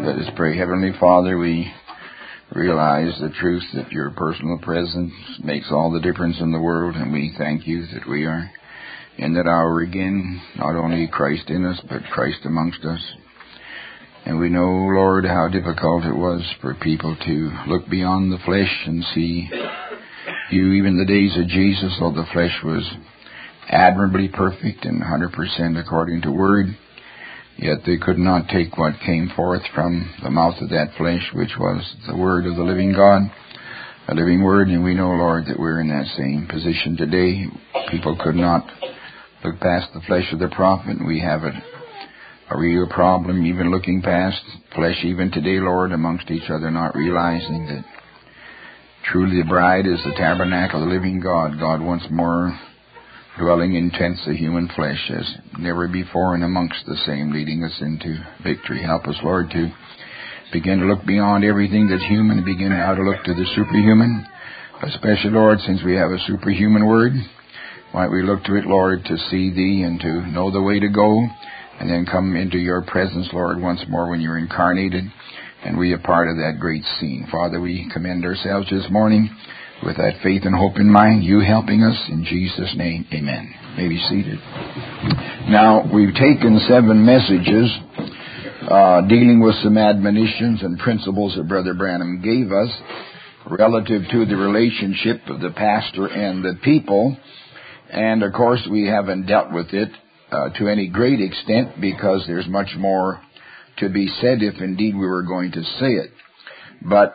Let us pray. Heavenly Father, we realize the truth that your personal presence makes all the difference in the world, and we thank you that we are in that hour again, not only Christ in us, but Christ amongst us. And we know, Lord, how difficult it was for people to look beyond the flesh and see you. Even the days of Jesus, though the flesh was admirably perfect and 100% according to word, yet they could not take what came forth from the mouth of that flesh, which was the word of the living God, a living word. And we know, Lord, that we're in that same position today. People could not look past the flesh of the prophet, and we have a real problem, even looking past flesh even today, Lord, amongst each other, not realizing that truly the bride is the tabernacle of the living God, God once more dwelling in tents of human flesh as never before and amongst the same, leading us into victory. Help us, Lord, to begin to look beyond everything that's human and begin now to look to the superhuman, especially, Lord, since we have a superhuman word. Might we look to it, Lord, to see Thee and to know the way to go, and then come into your presence, Lord, once more when you're incarnated, and we are part of that great scene. Father, we commend ourselves this morning with that faith and hope in mind, you helping us, in Jesus' name, amen. You may be seated. Now, we've taken 7 messages dealing with some admonitions and principles that Brother Branham gave us relative to the relationship of the pastor and the people. And, of course, we haven't dealt with it to any great extent because there's much more to be said if indeed we were going to say it. But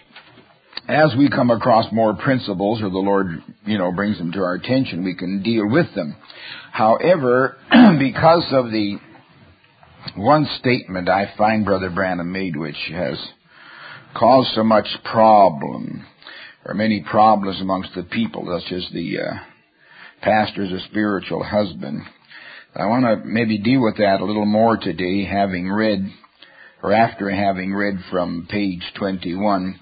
as we come across more principles, or the Lord, brings them to our attention, we can deal with them. However, because of the one statement I find Brother Branham made, which has caused so much problem, or many problems amongst the people, such as the pastor as a spiritual husband, I want to maybe deal with that a little more today, after having read from page 21,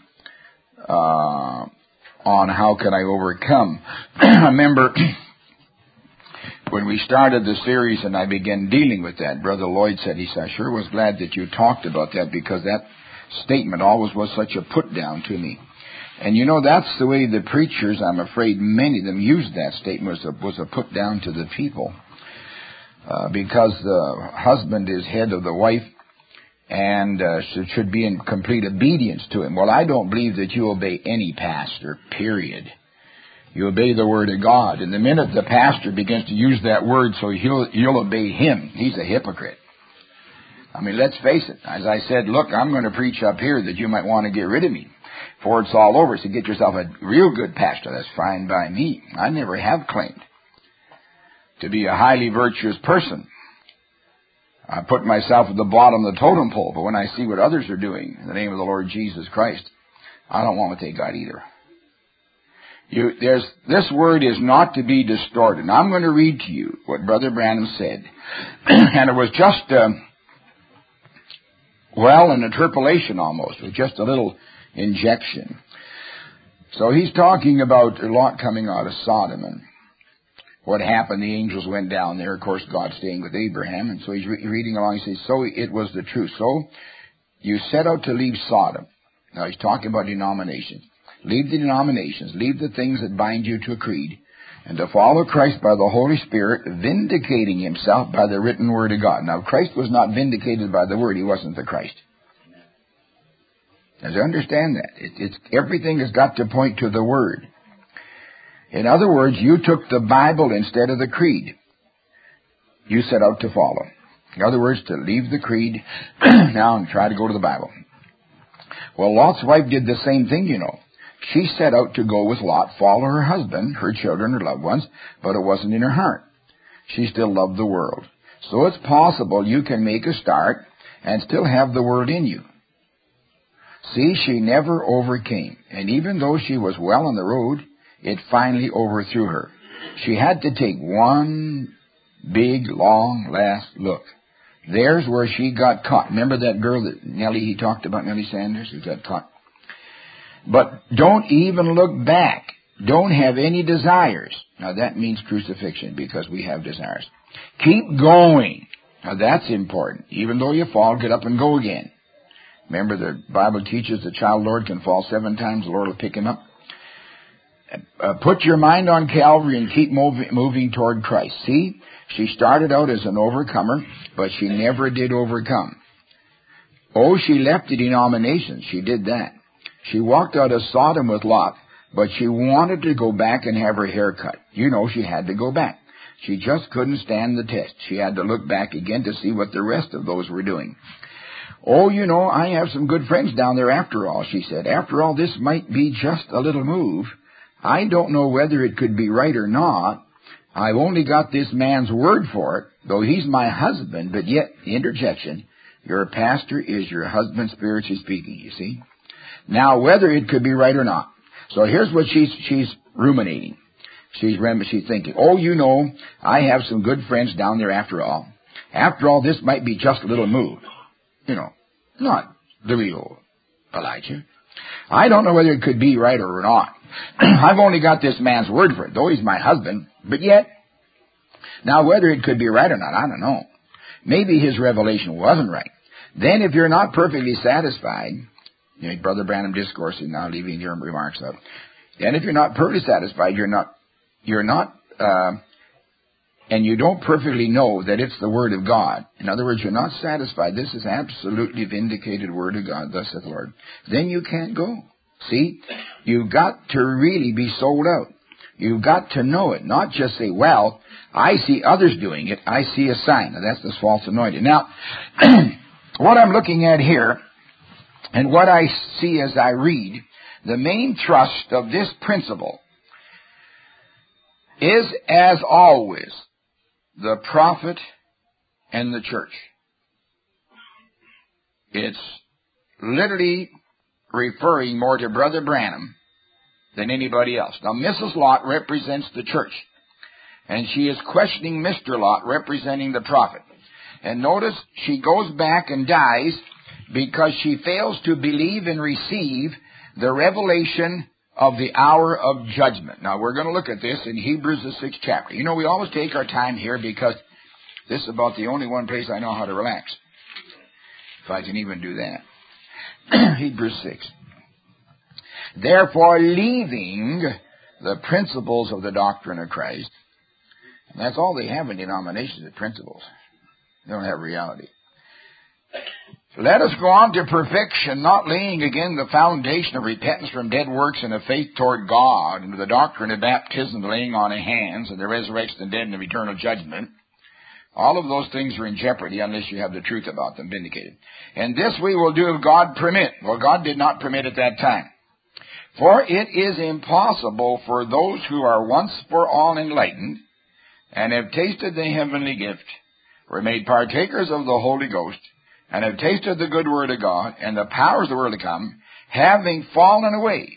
on how can I overcome. I remember when we started the series and I began dealing with that, Brother Lloyd said, I sure was glad that you talked about that, because that statement always was such a put down to me. And that's the way the preachers, I'm afraid many of them used that statement, was a put down to the people. Because the husband is head of the wife and should be in complete obedience to him. Well, I don't believe that you obey any pastor, period. You obey the word of God. And the minute the pastor begins to use that word so you'll obey him, he's a hypocrite. I mean, let's face it. As I said, look, I'm going to preach up here that you might want to get rid of me before it's all over. So get yourself a real good pastor. That's fine by me. I never have claimed to be a highly virtuous person. I put myself at the bottom of the totem pole, but when I see what others are doing in the name of the Lord Jesus Christ, I don't want what they got either. This word is not to be distorted. Now, I'm going to read to you what Brother Branham said. And it was just, an interpolation almost, with just a little injection. So he's talking about Lot coming out of Sodom, and what happened, the angels went down there, of course, God staying with Abraham, and so he's reading along, he says, so it was the truth. So you set out to leave Sodom. Now he's talking about denominations. Leave the denominations, leave the things that bind you to a creed, and to follow Christ by the Holy Spirit, vindicating himself by the written word of God. Now, Christ was not vindicated by the word, he wasn't the Christ. As I understand that, everything has got to point to the word. In other words, you took the Bible instead of the creed. You set out to follow. In other words, to leave the creed now and try to go to the Bible. Well, Lot's wife did the same thing, She set out to go with Lot, follow her husband, her children, her loved ones, but it wasn't in her heart. She still loved the world. So it's possible you can make a start and still have the world in you. See, she never overcame. And even though she was well on the road, it finally overthrew her. She had to take one big, long, last look. There's where she got caught. Remember that girl that he talked about, Nellie Sanders, who got caught? But don't even look back. Don't have any desires. Now that means crucifixion, because we have desires. Keep going. Now that's important. Even though you fall, get up and go again. Remember, the Bible teaches the child Lord can fall 7 times, the Lord will pick him up. Put your mind on Calvary and keep moving toward Christ. See, she started out as an overcomer, but she never did overcome. Oh, she left the denomination. She did that. She walked out of Sodom with Lot, but she wanted to go back and have her hair cut. You know, she had to go back. She just couldn't stand the test. She had to look back again to see what the rest of those were doing. Oh, you know, I have some good friends down there after all, she said. After all, this might be just a little move. I don't know whether it could be right or not. I've only got this man's word for it, though he's my husband, but yet, the interjection, your pastor is your husband spiritually speaking, you see. Now, whether it could be right or not. So here's what she's ruminating. She's thinking, oh, you know, I have some good friends down there after all. After all, this might be just a little move. You know, not the real Elijah. I don't know whether it could be right or not. I've only got this man's word for it, though he's my husband. But yet, now whether it could be right or not, I don't know. Maybe his revelation wasn't right. Then if you're not perfectly satisfied, you know, Brother Branham discoursing now, leaving your remarks out. Then if you're not perfectly satisfied, and you don't perfectly know that it's the Word of God. In other words, you're not satisfied. This is absolutely vindicated Word of God, thus saith the Lord. Then you can't go. See, you've got to really be sold out. You've got to know it, not just say, well, I see others doing it. I see a sign. Now, that's this false anointing. Now, what I'm looking at here, and what I see as I read, the main thrust of this principle is, as always, the prophet and the church. It's literally referring more to Brother Branham than anybody else. Now, Mrs. Lot represents the church, and she is questioning Mr. Lot, representing the prophet. And notice she goes back and dies because she fails to believe and receive the revelation of the hour of judgment. Now, we're going to look at this in Hebrews, the 6th chapter. You know, we always take our time here because this is about the only one place I know how to relax, if I can even do that. Hebrews 6. Therefore, leaving the principles of the doctrine of Christ, and that's all they have in denominations, the principles. They don't have reality. Let us go on to perfection, not laying again the foundation of repentance from dead works and of faith toward God, and to the doctrine of baptism, the laying on of hands, and the resurrection of the dead and of eternal judgment. All of those things are in jeopardy unless you have the truth about them vindicated. And this we will do if God permit. Well, God did not permit at that time. For it is impossible for those who are once for all enlightened, and have tasted the heavenly gift, were made partakers of the Holy Ghost, and have tasted the good word of God, and the powers of the world to come, having fallen away.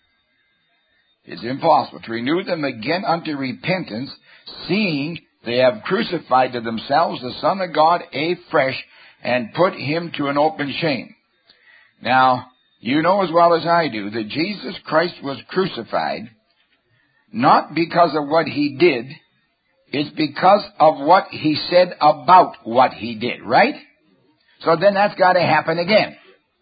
It's impossible to renew them again unto repentance, seeing they have crucified to themselves the Son of God afresh, and put him to an open shame. Now, you know as well as I do that Jesus Christ was crucified, not because of what he did, it's because of what he said about what he did, right? So then that's got to happen again.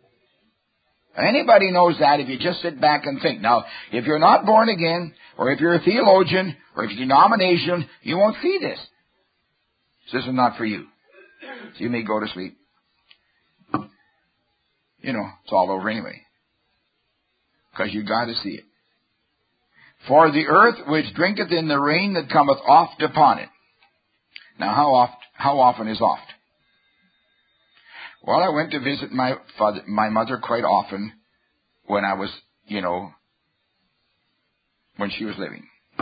Anybody knows that if you just sit back and think. Now, if you're not born again, or if you're a theologian, or if you're a denomination, you won't see this. This is not for you. So you may go to sleep. You know, it's all over anyway. Because you got to see it. For the earth which drinketh in the rain that cometh oft upon it. Now, how often is oft? Well, I went to visit my mother quite often when I was, when she was living.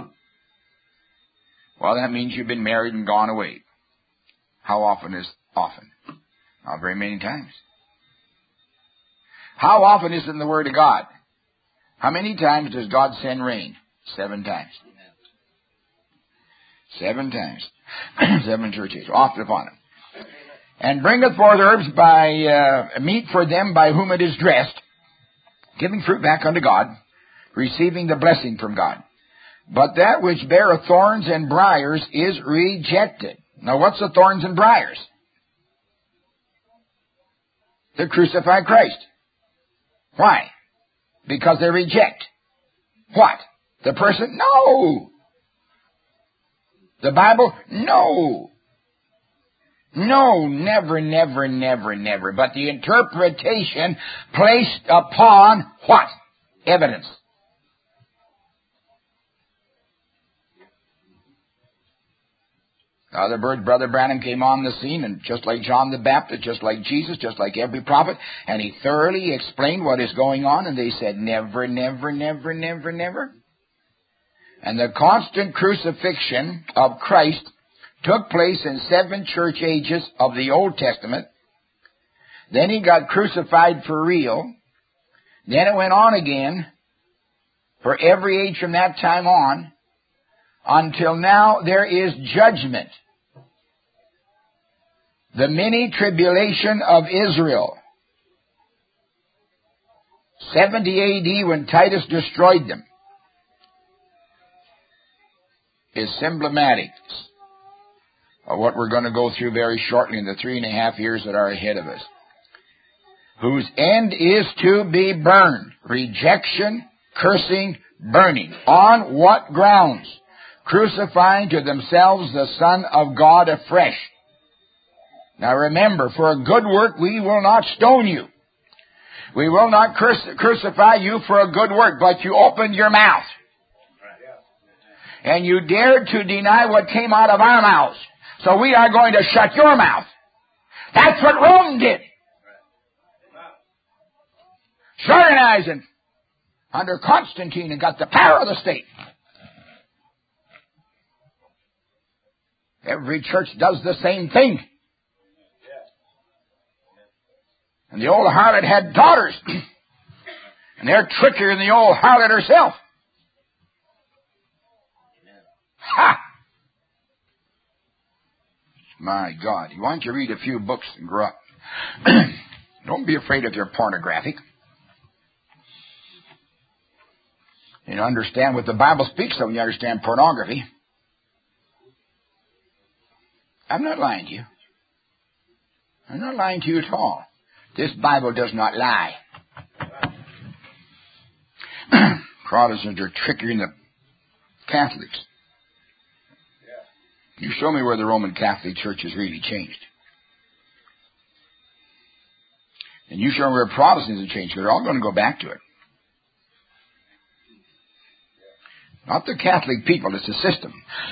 Well, that means you've been married and gone away. How often is often? Not very many times. How often is it in the Word of God? How many times does God send rain? 7 times. 7 times. 7 churches, oft upon it. And bringeth forth herbs by meat for them by whom it is dressed, giving fruit back unto God, receiving the blessing from God. But that which beareth thorns and briars is rejected. Now what's the thorns and briars? the crucified Christ. Why? Because they reject. What? The person? No. The Bible? No. No, never, never, never, never. But the interpretation placed upon what? Evidence. Brother Branham came on the scene, and just like John the Baptist, just like Jesus, just like every prophet, and he thoroughly explained what is going on, and they said, never, never, never, never, never. And the constant crucifixion of Christ took place in 7 church ages of the Old Testament. Then he got crucified for real. Then it went on again for every age from that time on, until now there is judgment. The mini tribulation of Israel. 70 A.D. when Titus destroyed them is symptomatic of what we're going to go through very shortly in the 3.5 years that are ahead of us. Whose end is to be burned. Rejection, cursing, burning. On what grounds? Crucifying to themselves the Son of God afresh. Now remember, for a good work we will not stone you. We will not crucify you for a good work, but you opened your mouth. And you dared to deny what came out of our mouths. So we are going to shut your mouth. That's what Rome did. Sargonizing under Constantine and got the power of the state. Every church does the same thing. And the old harlot had daughters. And they're trickier than the old harlot herself. Ha! My God. Why don't you read a few books and grow up? Don't be afraid if they're pornographic. You understand what the Bible speaks of when you understand pornography. I'm not lying to you. I'm not lying to you at all. This Bible does not lie. Protestants are trickier than the Catholics. You show me where the Roman Catholic Church has really changed. And you show me where Protestants have changed. They're all going to go back to it. Not the Catholic people, it's the system.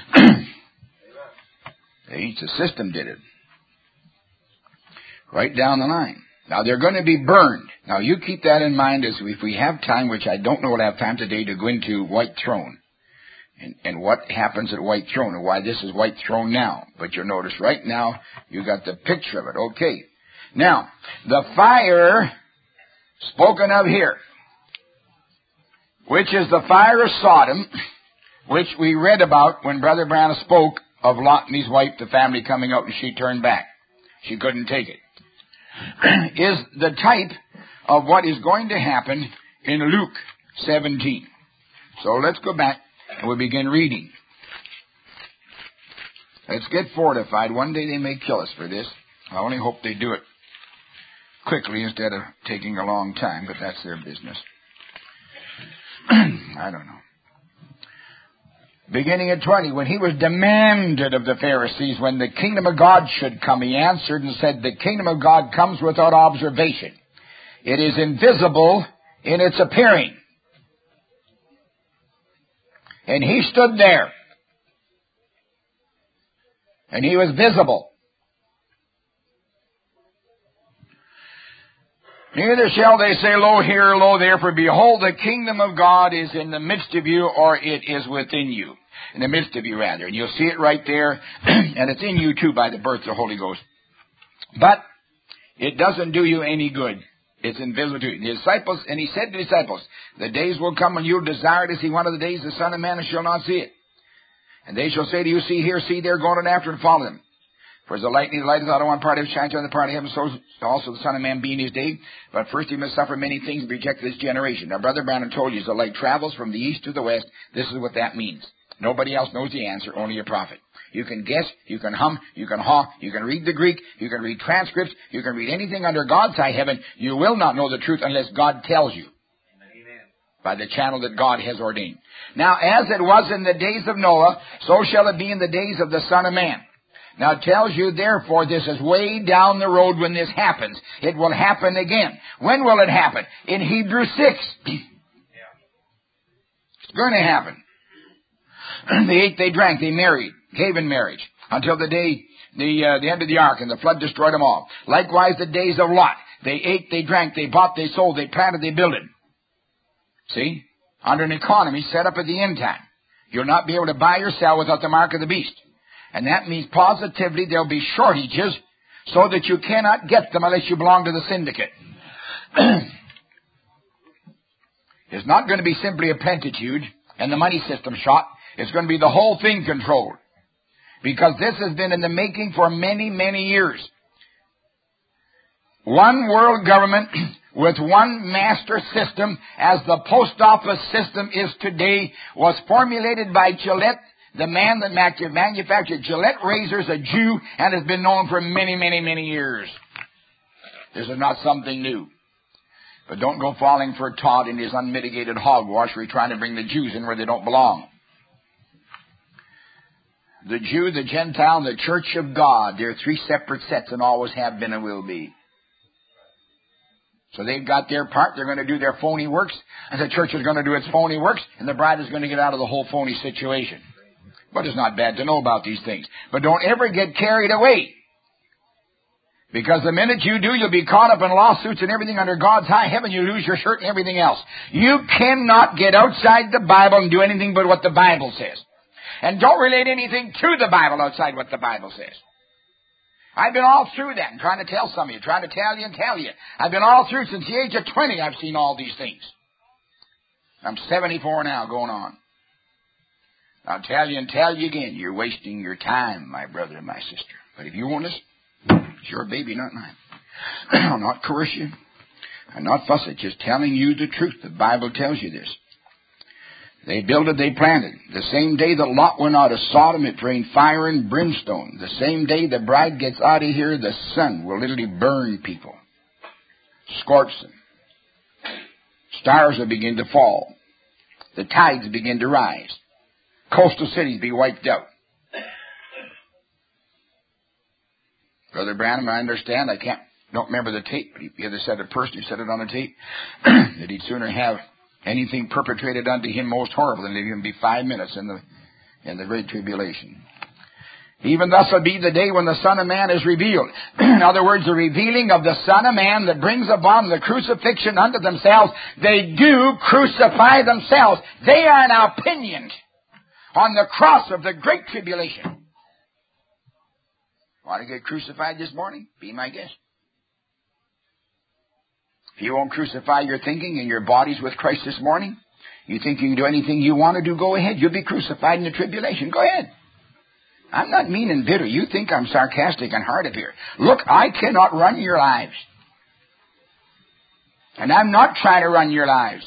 It's the system did it. Right down the line. Now they're going to be burned. Now you keep that in mind as if we have time, which I don't know we'll have time today, to go into White Throne. And what happens at White Throne and why this is White Throne now. But you'll notice right now you got the picture of it. Okay. Now, the fire spoken of here, which is the fire of Sodom, which we read about when Brother Branham spoke of Lot and his wife, the family coming out, and she turned back. She couldn't take it. Is the type of what is going to happen in Luke 17. So let's go back and we'll begin reading. Let's get fortified. One day they may kill us for this. I only hope they do it quickly instead of taking a long time, but that's their business. I don't know. Beginning at 20, when he was demanded of the Pharisees when the kingdom of God should come, he answered and said, the kingdom of God comes without observation. It is invisible in its appearing. And he stood there. And he was visible. Neither shall they say, lo here, lo there, for behold, the kingdom of God is in the midst of you, or it is within you. In the midst of you, rather. And you'll see it right there, and it's in you too by the birth of the Holy Ghost. But it doesn't do you any good. It's invisible to you. The disciples, and he said to the disciples, the days will come when you'll desire to see one of the days of the Son of Man and shall not see it. And they shall say to you, see here, see there, going on after and follow them. For as the lightning lighteth out on one part of heaven, shines on the part of heaven, so also the Son of Man be in his day. But first he must suffer many things and be rejected this generation. Now, Brother Branham told you, as the light travels from the east to the west, this is what that means. Nobody else knows the answer, only a prophet. You can guess, you can hum, you can haw, you can read the Greek, you can read transcripts, you can read anything under God's high heaven. You will not know the truth unless God tells you. Amen. By the channel that God has ordained. Now, as it was in the days of Noah, so shall it be in the days of the Son of Man. Now it tells you, therefore, this is way down the road when this happens. It will happen again. When will it happen? In Hebrews 6. It's going to happen. They ate, they drank, they married, gave in marriage, until the day, the end of the ark, and the flood destroyed them all. Likewise, the days of Lot. They ate, they drank, they bought, they sold, they planted, they builded. See? Under an economy set up at the end time. You'll not be able to buy or sell without the mark of the beast. And that means positively there'll be shortages so that you cannot get them unless you belong to the syndicate. It's not going to be simply a plentitude and the money system shot. It's going to be the whole thing controlled. Because this has been in the making for many, many years. One world government with one master system, as the post office system is today, was formulated by Gillette, the man that manufactured Gillette razors, a Jew, and has been known for many, many, many years. This is not something new. But don't go falling for Todd in his unmitigated hogwash where he's trying to bring the Jews in where they don't belong. The Jew, the Gentile, and the Church of God, they're three separate sets and always have been and will be. So they've got their part, they're going to do their phony works, and the church is going to do its phony works, and the bride is going to get out of the whole phony situation. But it's not bad to know about these things. But don't ever get carried away. Because the minute you do, you'll be caught up in lawsuits and everything under God's high heaven. You lose your shirt and everything else. You cannot get outside the Bible and do anything but what the Bible says. And don't relate anything to the Bible outside what the Bible says. I've been all through that and trying to tell some of you, trying to tell you. I've been all through since the age of 20. I've seen all these things. I'm 74 now going on. I'll tell you and tell you again, you're wasting your time, my brother and my sister. But if you want us, it's your baby, not mine. I'll not coerce you. I'm not fussy, just telling you the truth. The Bible tells you this. They builded, they planted. The same day that Lot went out of Sodom, it rained fire and brimstone. The same day the bride gets out of here, the sun will literally burn people. Scorch them. Stars will begin to fall. The tides begin to rise. Coastal cities be wiped out. Brother Branham, I understand. Don't remember the tape, but he either said it personally, said it on the tape, that he'd sooner have anything perpetrated unto him most horrible than even be 5 minutes in the great tribulation. Even thus will be the day when the Son of Man is revealed. In other words, the revealing of the Son of Man that brings upon the crucifixion unto themselves. They do crucify themselves. They are now pinioned on the cross of the great tribulation. Want to get crucified this morning? Be my guest. If you won't crucify your thinking and your bodies with Christ this morning, you think you can do anything you want to do, go ahead. You'll be crucified in the tribulation. Go ahead. I'm not mean and bitter. You think I'm sarcastic and hard up here. Look, I cannot run your lives. And I'm not trying to run your lives.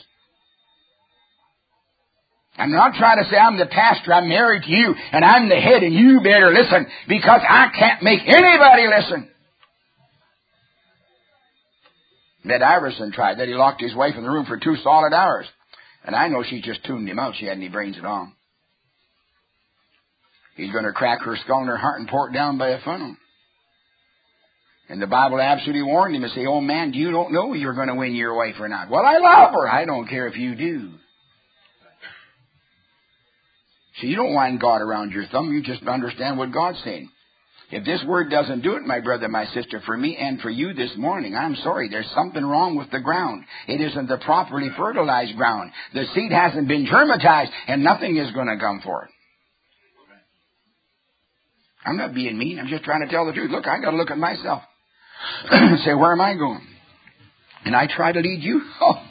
I'm not trying to say I'm the pastor, I'm married to you, and I'm the head, and you better listen, because I can't make anybody listen. Ned Iverson tried that. He locked his wife in the room for 2 solid hours. And I know she just tuned him out. She hadn't any brains at all. He's going to crack her skull and her heart and pour it down by a funnel. And the Bible absolutely warned him and say, oh man, you don't know you're going to win your wife or not. Well, I love her. I don't care if you do. See, you don't wind God around your thumb. You just understand what God's saying. If this word doesn't do it, my brother, my sister, for me and for you this morning, I'm sorry. There's something wrong with the ground. It isn't the properly fertilized ground. The seed hasn't been germatized, and nothing is going to come for it. I'm not being mean. I'm just trying to tell the truth. Look, I got to look at myself. Say, where am I going? And I try to lead you.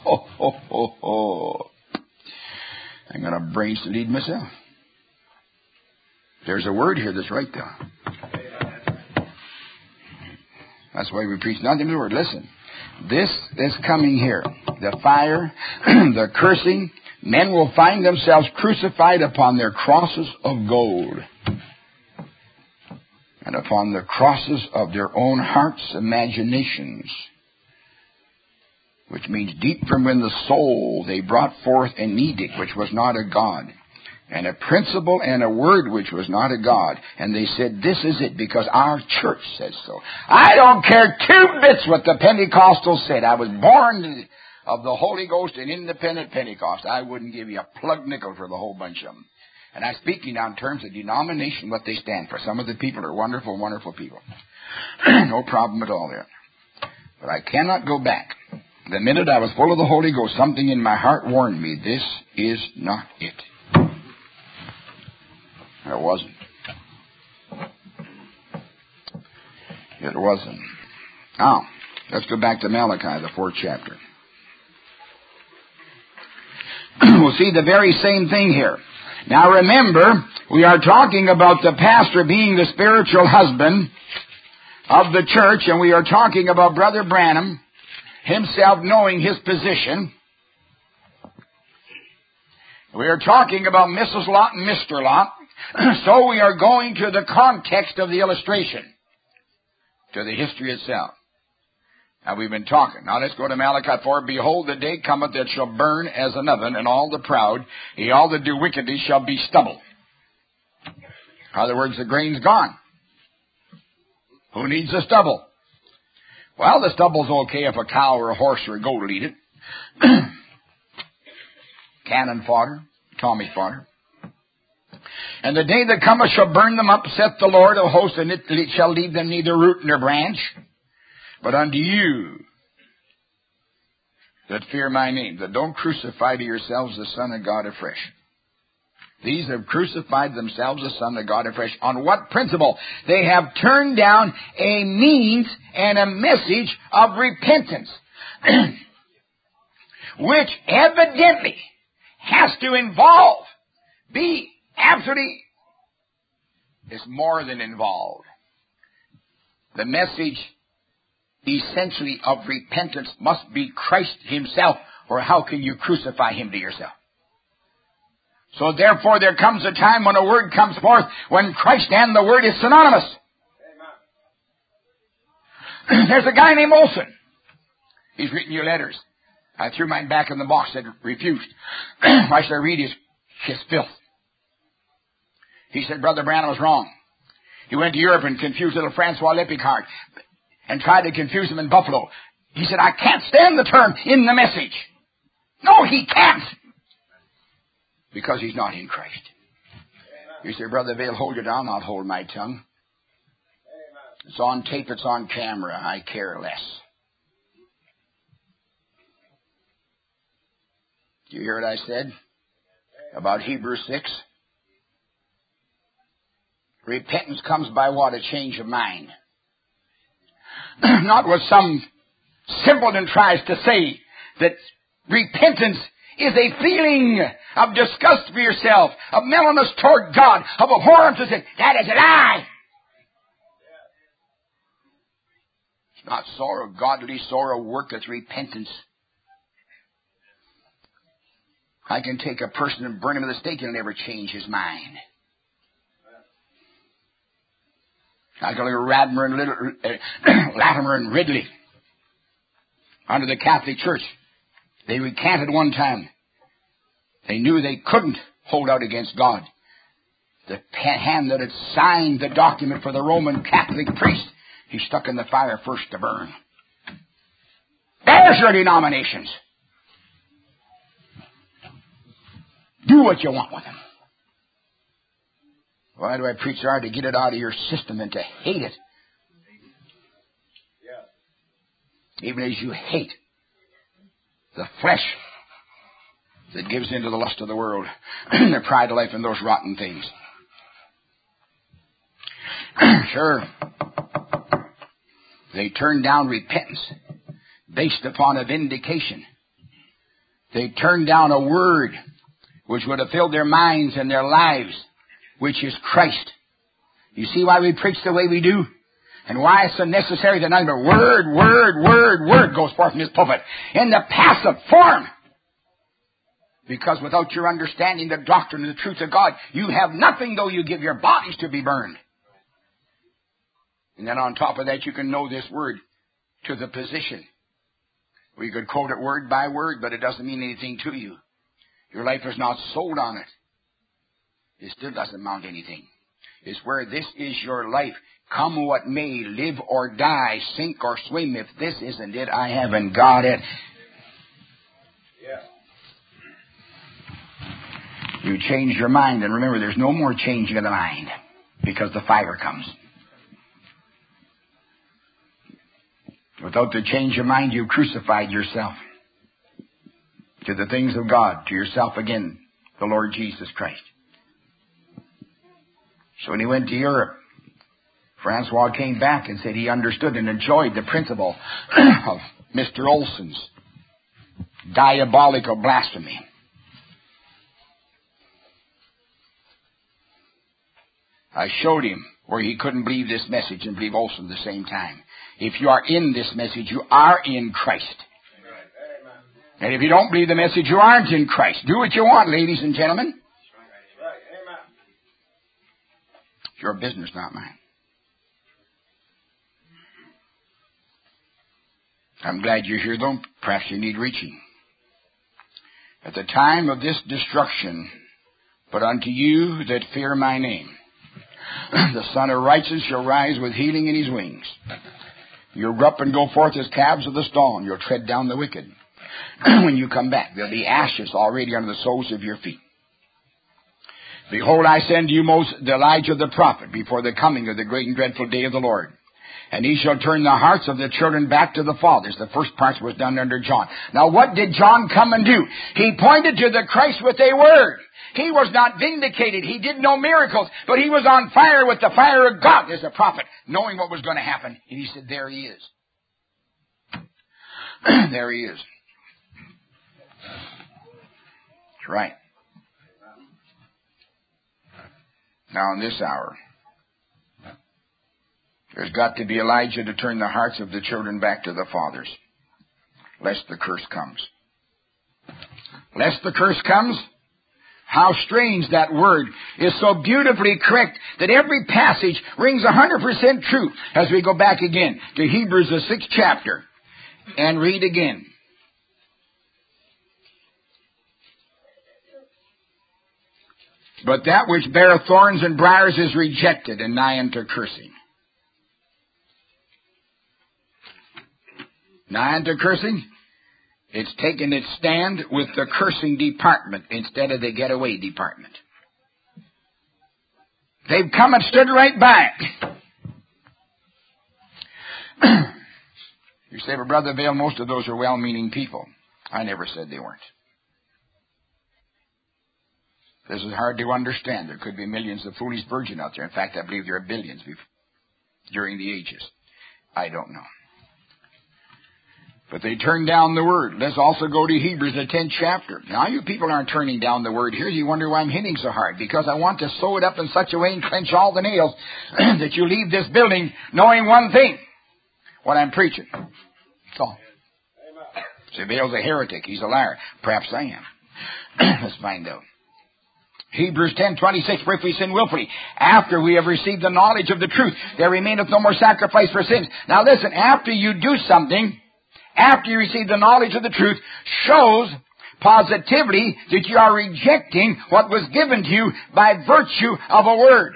I'm going to brains to lead myself. There's a word here that's right there. That's why we preach nothing but the word. Listen, this is coming here. The fire, the cursing, men will find themselves crucified upon their crosses of gold and upon the crosses of their own hearts' imaginations, which means deep from within the soul they brought forth an edict which was not a God, and a principle and a word which was not a God. And they said, this is it because our church says so. I don't care 2 bits what the Pentecostals said. I was born of the Holy Ghost and independent Pentecost. I wouldn't give you a plug nickel for the whole bunch of them. And I'm speaking now in terms of denomination, what they stand for. Some of the people are wonderful, wonderful people. No problem at all there. But I cannot go back. The minute I was full of the Holy Ghost, something in my heart warned me, this is not it. It wasn't. It wasn't. Now, let's go back to Malachi, the 4th chapter. We'll see the very same thing here. Now remember, we are talking about the pastor being the spiritual husband of the church, and we are talking about Brother Branham himself knowing his position. We are talking about Mrs. Lot and Mr. Lot. So we are going to the context of the illustration, to the history itself. Now we've been talking. Now let's go to Malachi 4. Behold, the day cometh that shall burn as an oven, and all the proud, yea, all that do wickedly shall be stubble. In other words, the grain's gone. Who needs the stubble? Well, the stubble's okay if a cow or a horse or a goat will eat it. Cannon fodder, Tommy fodder. And the day that cometh shall burn them up, saith the Lord of hosts, and it shall leave them neither root nor branch. But unto you that fear my name, that don't crucify to yourselves the Son of God afresh. These have crucified themselves the Son of God afresh. On what principle? They have turned down a means and a message of repentance, which evidently has to involve, be absolutely, is more than involved. The message essentially of repentance must be Christ himself, or how can you crucify him to yourself? So therefore there comes a time when a word comes forth when Christ and the word is synonymous. There's a guy named Olson. He's written you letters. I threw mine back in the box, said refused. Why should I read his filth? He said Brother Branham was wrong. He went to Europe and confused little Francois Lepicard and tried to confuse him in Buffalo. He said, I can't stand the term in the message. No, he can't. Because he's not in Christ. You say, Brother Vail, hold it down. I'll hold my tongue. It's on tape. It's on camera. I care less. Do you hear what I said about Hebrews 6? Repentance comes by what? A change of mind. Not what some simpleton tries to say, that repentance is a feeling of disgust for yourself, of mellowness toward God, of abhorrence to sin. That is a lie. It's not sorrow, godly sorrow worketh repentance. I can take a person and burn him at the stake and he'll never change his mind. I can look at Latimer and Ridley under the Catholic Church. They recanted one time. They knew they couldn't hold out against God. The hand that had signed the document for the Roman Catholic priest, he stuck in the fire first to burn. There's your denominations. Do what you want with them. Why do I preach hard? To get it out of your system and to hate it. Even as you hate the flesh that gives into the lust of the world, the pride of life, and those rotten things. Sure, they turned down repentance based upon a vindication. They turned down a word which would have filled their minds and their lives, which is Christ. You see why we preach the way we do? And why it's so necessary that none but word goes forth from his pulpit in the passive form. Because without your understanding the doctrine and the truth of God, you have nothing though you give your bodies to be burned. And then on top of that, you can know this word to the position. We could quote it word by word, but it doesn't mean anything to you. Your life is not sold on it. It still doesn't amount to anything. It's where this is your life. Come what may, live or die, sink or swim. If this isn't it, I haven't got it. You change your mind, and remember, there's no more changing of the mind because the fire comes. Without the change of mind, you've crucified yourself to the things of God, to yourself again, the Lord Jesus Christ. So when he went to Europe, Francois came back and said he understood and enjoyed the principle of Mr. Olson's diabolical blasphemy. I showed him where he couldn't believe this message and believe Olson at the same time. If you are in this message, you are in Christ. And if you don't believe the message, you aren't in Christ. Do what you want, ladies and gentlemen. It's your business, not mine. I'm glad you're here, though. Perhaps you need reaching. At the time of this destruction, but unto you that fear my name, the Son of Righteousness shall rise with healing in his wings. You'll grow up and go forth as calves of the stall, and you'll tread down the wicked. When you come back, there'll be ashes already under the soles of your feet. Behold, I send you Elijah the prophet before the coming of the great and dreadful day of the Lord. And he shall turn the hearts of the children back to the fathers. The first part was done under John. Now what did John come and do? He pointed to the Christ with a word. He was not vindicated. He did no miracles. But he was on fire with the fire of God as a prophet, knowing what was going to happen. And he said, there he is. There he is. That's right. Now in this hour, there's got to be Elijah to turn the hearts of the children back to the fathers, lest the curse comes. Lest the curse comes? How strange that word is, so beautifully correct that every passage rings 100% true. As we go back again to Hebrews, the 6th chapter, and read again. But that which beareth thorns and briars is rejected and nigh unto cursing. Nigh unto cursing? It's taken its stand with the cursing department instead of the getaway department. They've come and stood right by it. You say, but Brother Vail, most of those are well-meaning people. I never said they weren't. This is hard to understand. There could be millions of foolish virgins out there. In fact, I believe there are billions during the ages. I don't know. But they turned down the word. Let's also go to Hebrews, the 10th chapter. Now, you people aren't turning down the word here. You wonder why I'm hitting so hard. Because I want to sew it up in such a way and clench all the nails that you leave this building knowing one thing. What I'm preaching. That's all. Say, Baal's a heretic. He's a liar. Perhaps I am. Let's find out. Hebrews 10:26, for if we sin willfully, after we have received the knowledge of the truth, there remaineth no more sacrifice for sins. Now listen, after you do something, after you receive the knowledge of the truth, shows positively that you are rejecting what was given to you by virtue of a word.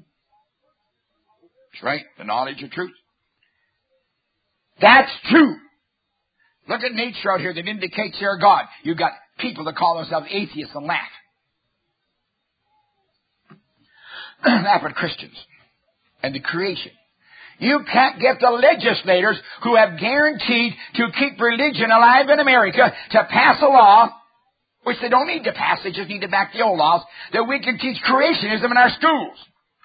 That's right, the knowledge of truth. That's true. Look at nature out here that indicates they're God. You've got people that call themselves atheists and laugh. Laugh at Christians and the creation. You can't get the legislators who have guaranteed to keep religion alive in America to pass a law, which they don't need to pass, they just need to back the old laws, that we can teach creationism in our schools.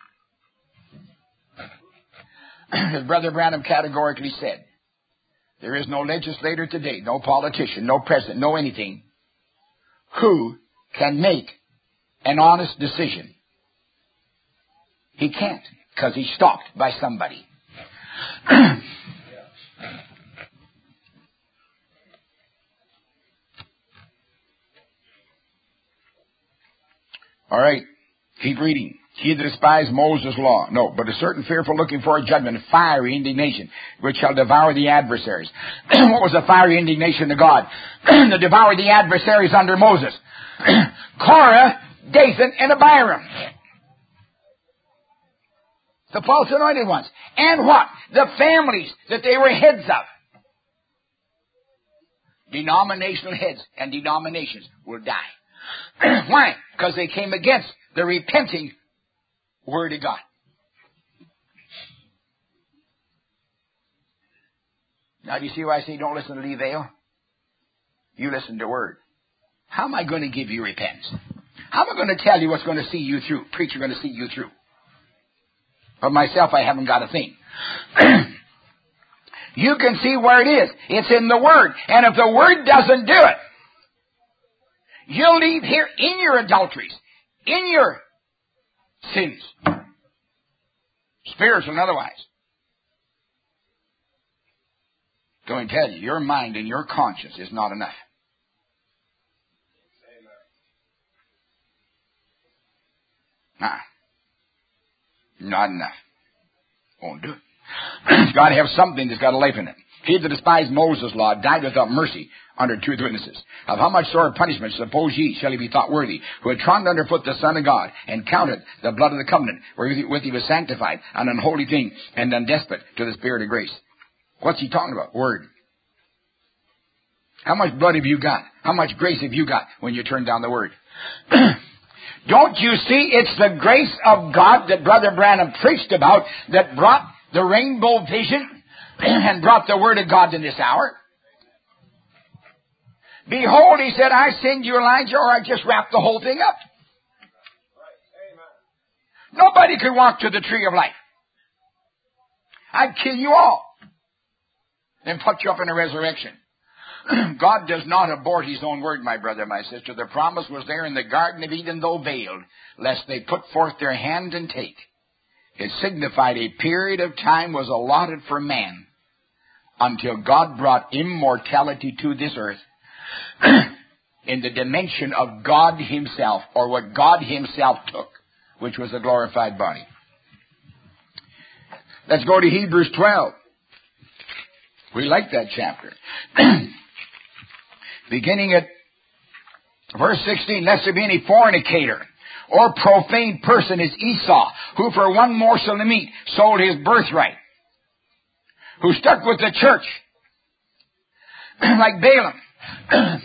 As Brother Branham categorically said, there is no legislator today, no politician, no president, no anything, who can make an honest decision. He can't, because he's stopped by somebody. All right. Keep reading. He that despised Moses' law. No, but a certain fearful looking for a judgment, fiery indignation, which shall devour the adversaries. What was the fiery indignation of God? To devour the adversaries under Moses. Korah, Dathan, and Abiram. The false anointed ones. And what? The families that they were heads of. Denominational heads and denominations will die. Why? Because they came against the repenting Word of God. Now, do you see why I say don't listen to Lee Vale? You listen to Word. How am I going to give you repentance? How am I going to tell you what's going to see you through? Preacher going to see you through. But myself, I haven't got a thing. You can see where it is. It's in the Word. And if the Word doesn't do it, you'll leave here in your adulteries, in your sins, spiritual and otherwise. Going to tell you, your mind and your conscience is not enough. Not enough. Won't do it. It's got to have something that's got a life in it. He that despised Moses' law died without mercy under two witnesses. Of how much sore punishment suppose ye shall he be thought worthy, who had trodden under foot the Son of God, and counted the blood of the covenant, wherewith he was sanctified, an unholy thing, and done despot to the Spirit of grace. What's he talking about? Word. How much blood have you got? How much grace have you got when you turn down the Word? Don't you see it's the grace of God that Brother Branham preached about that brought the rainbow vision and brought the Word of God in this hour? Behold, he said, I send you Elijah, or I just wrap the whole thing up. Nobody could walk to the tree of life. I'd kill you all. Then put you up in a resurrection. God does not abort His own word, my brother, my sister. The promise was there in the Garden of Eden, though veiled, lest they put forth their hand and take. It signified a period of time was allotted for man until God brought immortality to this earth in the dimension of God Himself, or what God Himself took, which was a glorified body. Let's go to Hebrews 12. We like that chapter. Beginning at verse 16, lest there be any fornicator or profane person as Esau, who for one morsel of meat sold his birthright, who stuck with the church, like Balaam,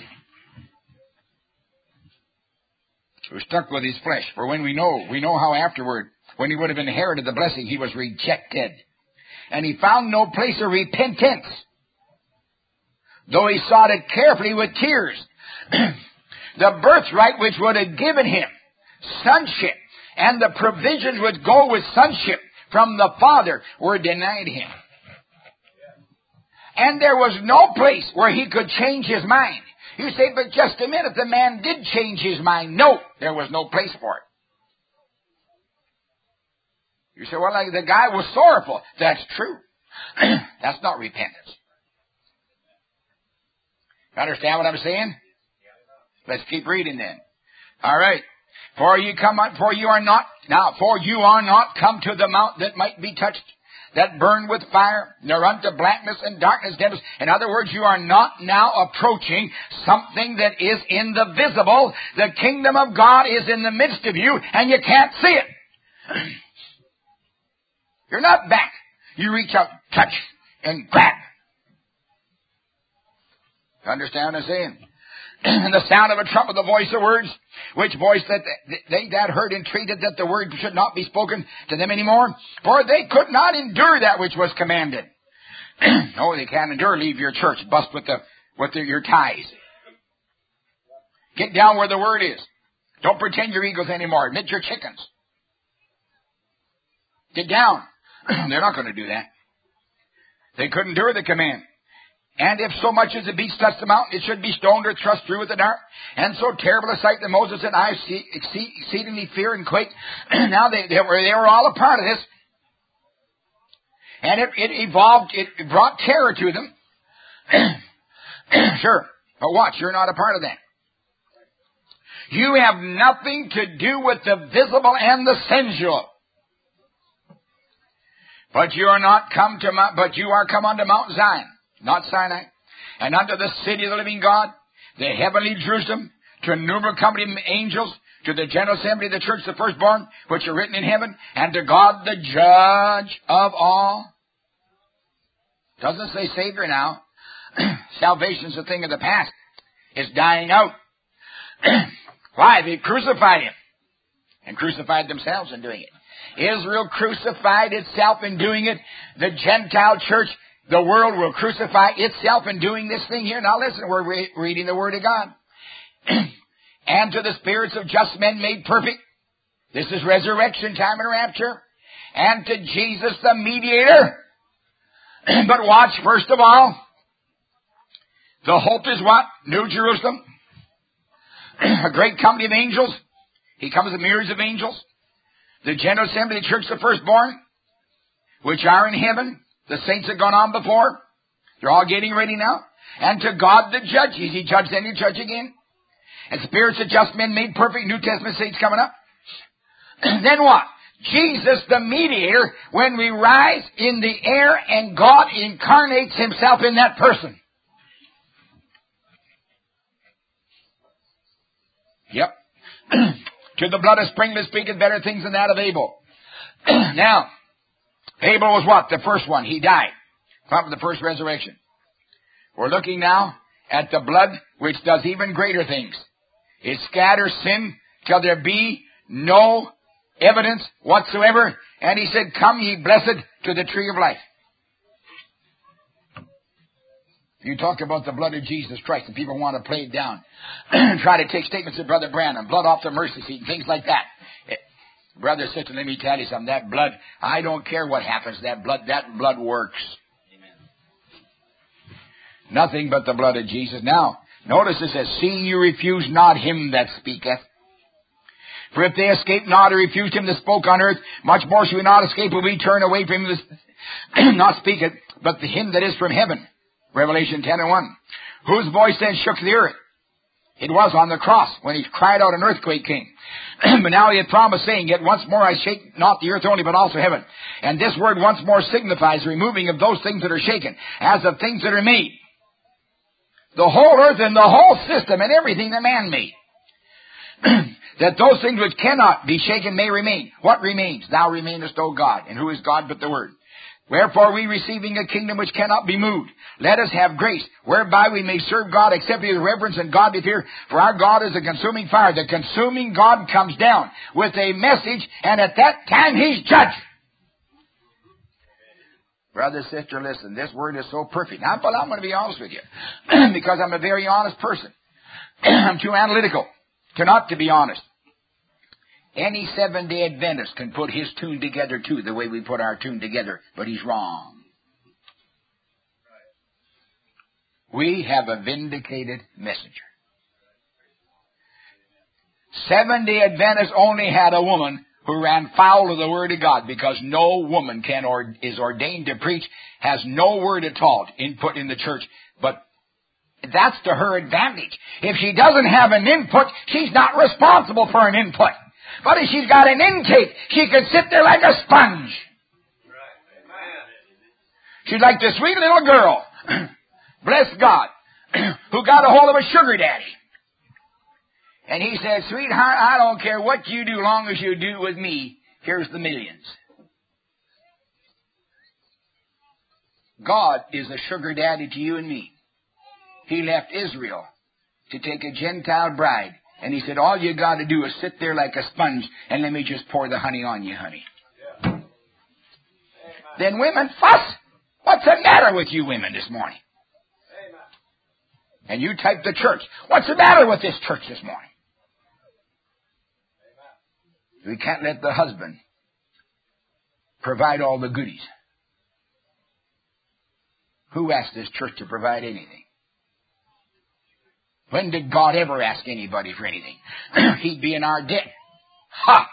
who stuck with his flesh. For when we know how afterward, when he would have inherited the blessing, he was rejected. And he found no place of repentance, though he sought it carefully with tears. The birthright which would have given him sonship, and the provisions which go with sonship from the Father, were denied him. And there was no place where he could change his mind. You say, but just a minute, the man did change his mind. No, there was no place for it. You say, well, the guy was sorrowful. That's true. That's not repentance. You understand what I'm saying? Let's keep reading then. All right. For you are not come to the mount that might be touched, that burn with fire, nor unto blackness and darkness. In other words, you are not now approaching something that is in the visible. The kingdom of God is in the midst of you, and you can't see it. You're not back. You reach out, touch, and grab. You understand what I'm saying? And the sound of a trumpet, the voice of words, which voice that they that heard entreated that the word should not be spoken to them anymore, for they could not endure that which was commanded. No, they can't endure. Leave your church, bust with your ties. Get down where the word is. Don't pretend you're eagles anymore. Admit you're chickens. Get down. They're not going to do that. They couldn't endure the command. And if so much as a beast touched the mountain, it should be stoned or thrust through with a dart. And so terrible a sight that Moses and I exceedingly fear and quake. Now they were all a part of this. And it evolved, it brought terror to them. Sure. But watch, you're not a part of that. You have nothing to do with the visible and the sensual. But you are come unto Mount Zion, not Sinai, and unto the city of the living God, the heavenly Jerusalem, to an innumerable company of angels, to the general assembly of the church, the firstborn, which are written in heaven, and to God the judge of all. Doesn't say Savior now. Salvation's a thing of the past. It's dying out. Why? They crucified him. And crucified themselves in doing it. Israel crucified itself in doing it. The Gentile church, the world, will crucify itself in doing this thing here. Now listen, we're reading the Word of God. And to the spirits of just men made perfect. This is resurrection time and rapture. And to Jesus the mediator. But watch, first of all, the hope is what? New Jerusalem. A great company of angels. He comes with myriads of angels. The general assembly of the church, the firstborn, which are in heaven. The saints have gone on before. They're all getting ready now. And to God the judge. Is he judge then? He'll judge again. And spirits of just men made perfect. New Testament saints coming up. Then what? Jesus the mediator, when we rise in the air and God incarnates himself in that person. Yep. To the blood of sprinkless speaketh better things than that of Abel. Now, Abel was what? The first one. He died. From the first resurrection. We're looking now at the blood which does even greater things. It scatters sin till there be no evidence whatsoever. And he said, come ye blessed to the tree of life. You talk about the blood of Jesus Christ, and people want to play it down. Try to take statements of Brother Branham, blood off the mercy seat, and things like that. Brother, sister, let me tell you something. That blood, I don't care what happens. That blood works. Amen. Nothing but the blood of Jesus. Now, notice it says, seeing you refuse not him that speaketh. For if they escape not or refused him that spoke on earth, much more shall we not escape when we turn away from him that not speaketh, but him that is from heaven. Revelation 10:1. Whose voice then shook the earth? It was on the cross when he cried out, an earthquake came. But now he had promised, saying, yet once more I shake not the earth only, but also heaven. And this word once more signifies removing of those things that are shaken, as of things that are made. The whole earth and the whole system and everything that man made. That those things which cannot be shaken may remain. What remains? Thou remainest, O God. And who is God but the Word? Wherefore we, receiving a kingdom which cannot be moved, let us have grace, whereby we may serve God acceptably with reverence and godly fear. For our God is a consuming fire. The consuming God comes down with a message, and at that time He's judge. Brother, sister, listen, this word is so perfect. Now, but I'm going to be honest with you, because I'm a very honest person. I'm too analytical to not to be honest. Any Seventh-day Adventist can put his tune together, too, the way we put our tune together, but he's wrong. We have a vindicated messenger. Seventh-day Adventists only had a woman who ran foul of the Word of God, because no woman is ordained to preach, has no word at all input in the church, but that's to her advantage. If she doesn't have an input, she's not responsible for an input. But if she's got an intake, she can sit there like a sponge. She's like the sweet little girl, bless God, who got a hold of a sugar daddy. And he said, sweetheart, I don't care what you do, long as you do with me. Here's the millions. God is a sugar daddy to you and me. He left Israel to take a Gentile bride. And he said, all you got to do is sit there like a sponge and let me just pour the honey on you, honey. Yeah. Then women fuss. What's the matter with you women this morning? Amen. And you type the church. What's the matter with this church this morning? Amen. We can't let the husband provide all the goodies. Who asked this church to provide anything? When did God ever ask anybody for anything? He'd be in our debt. Ha!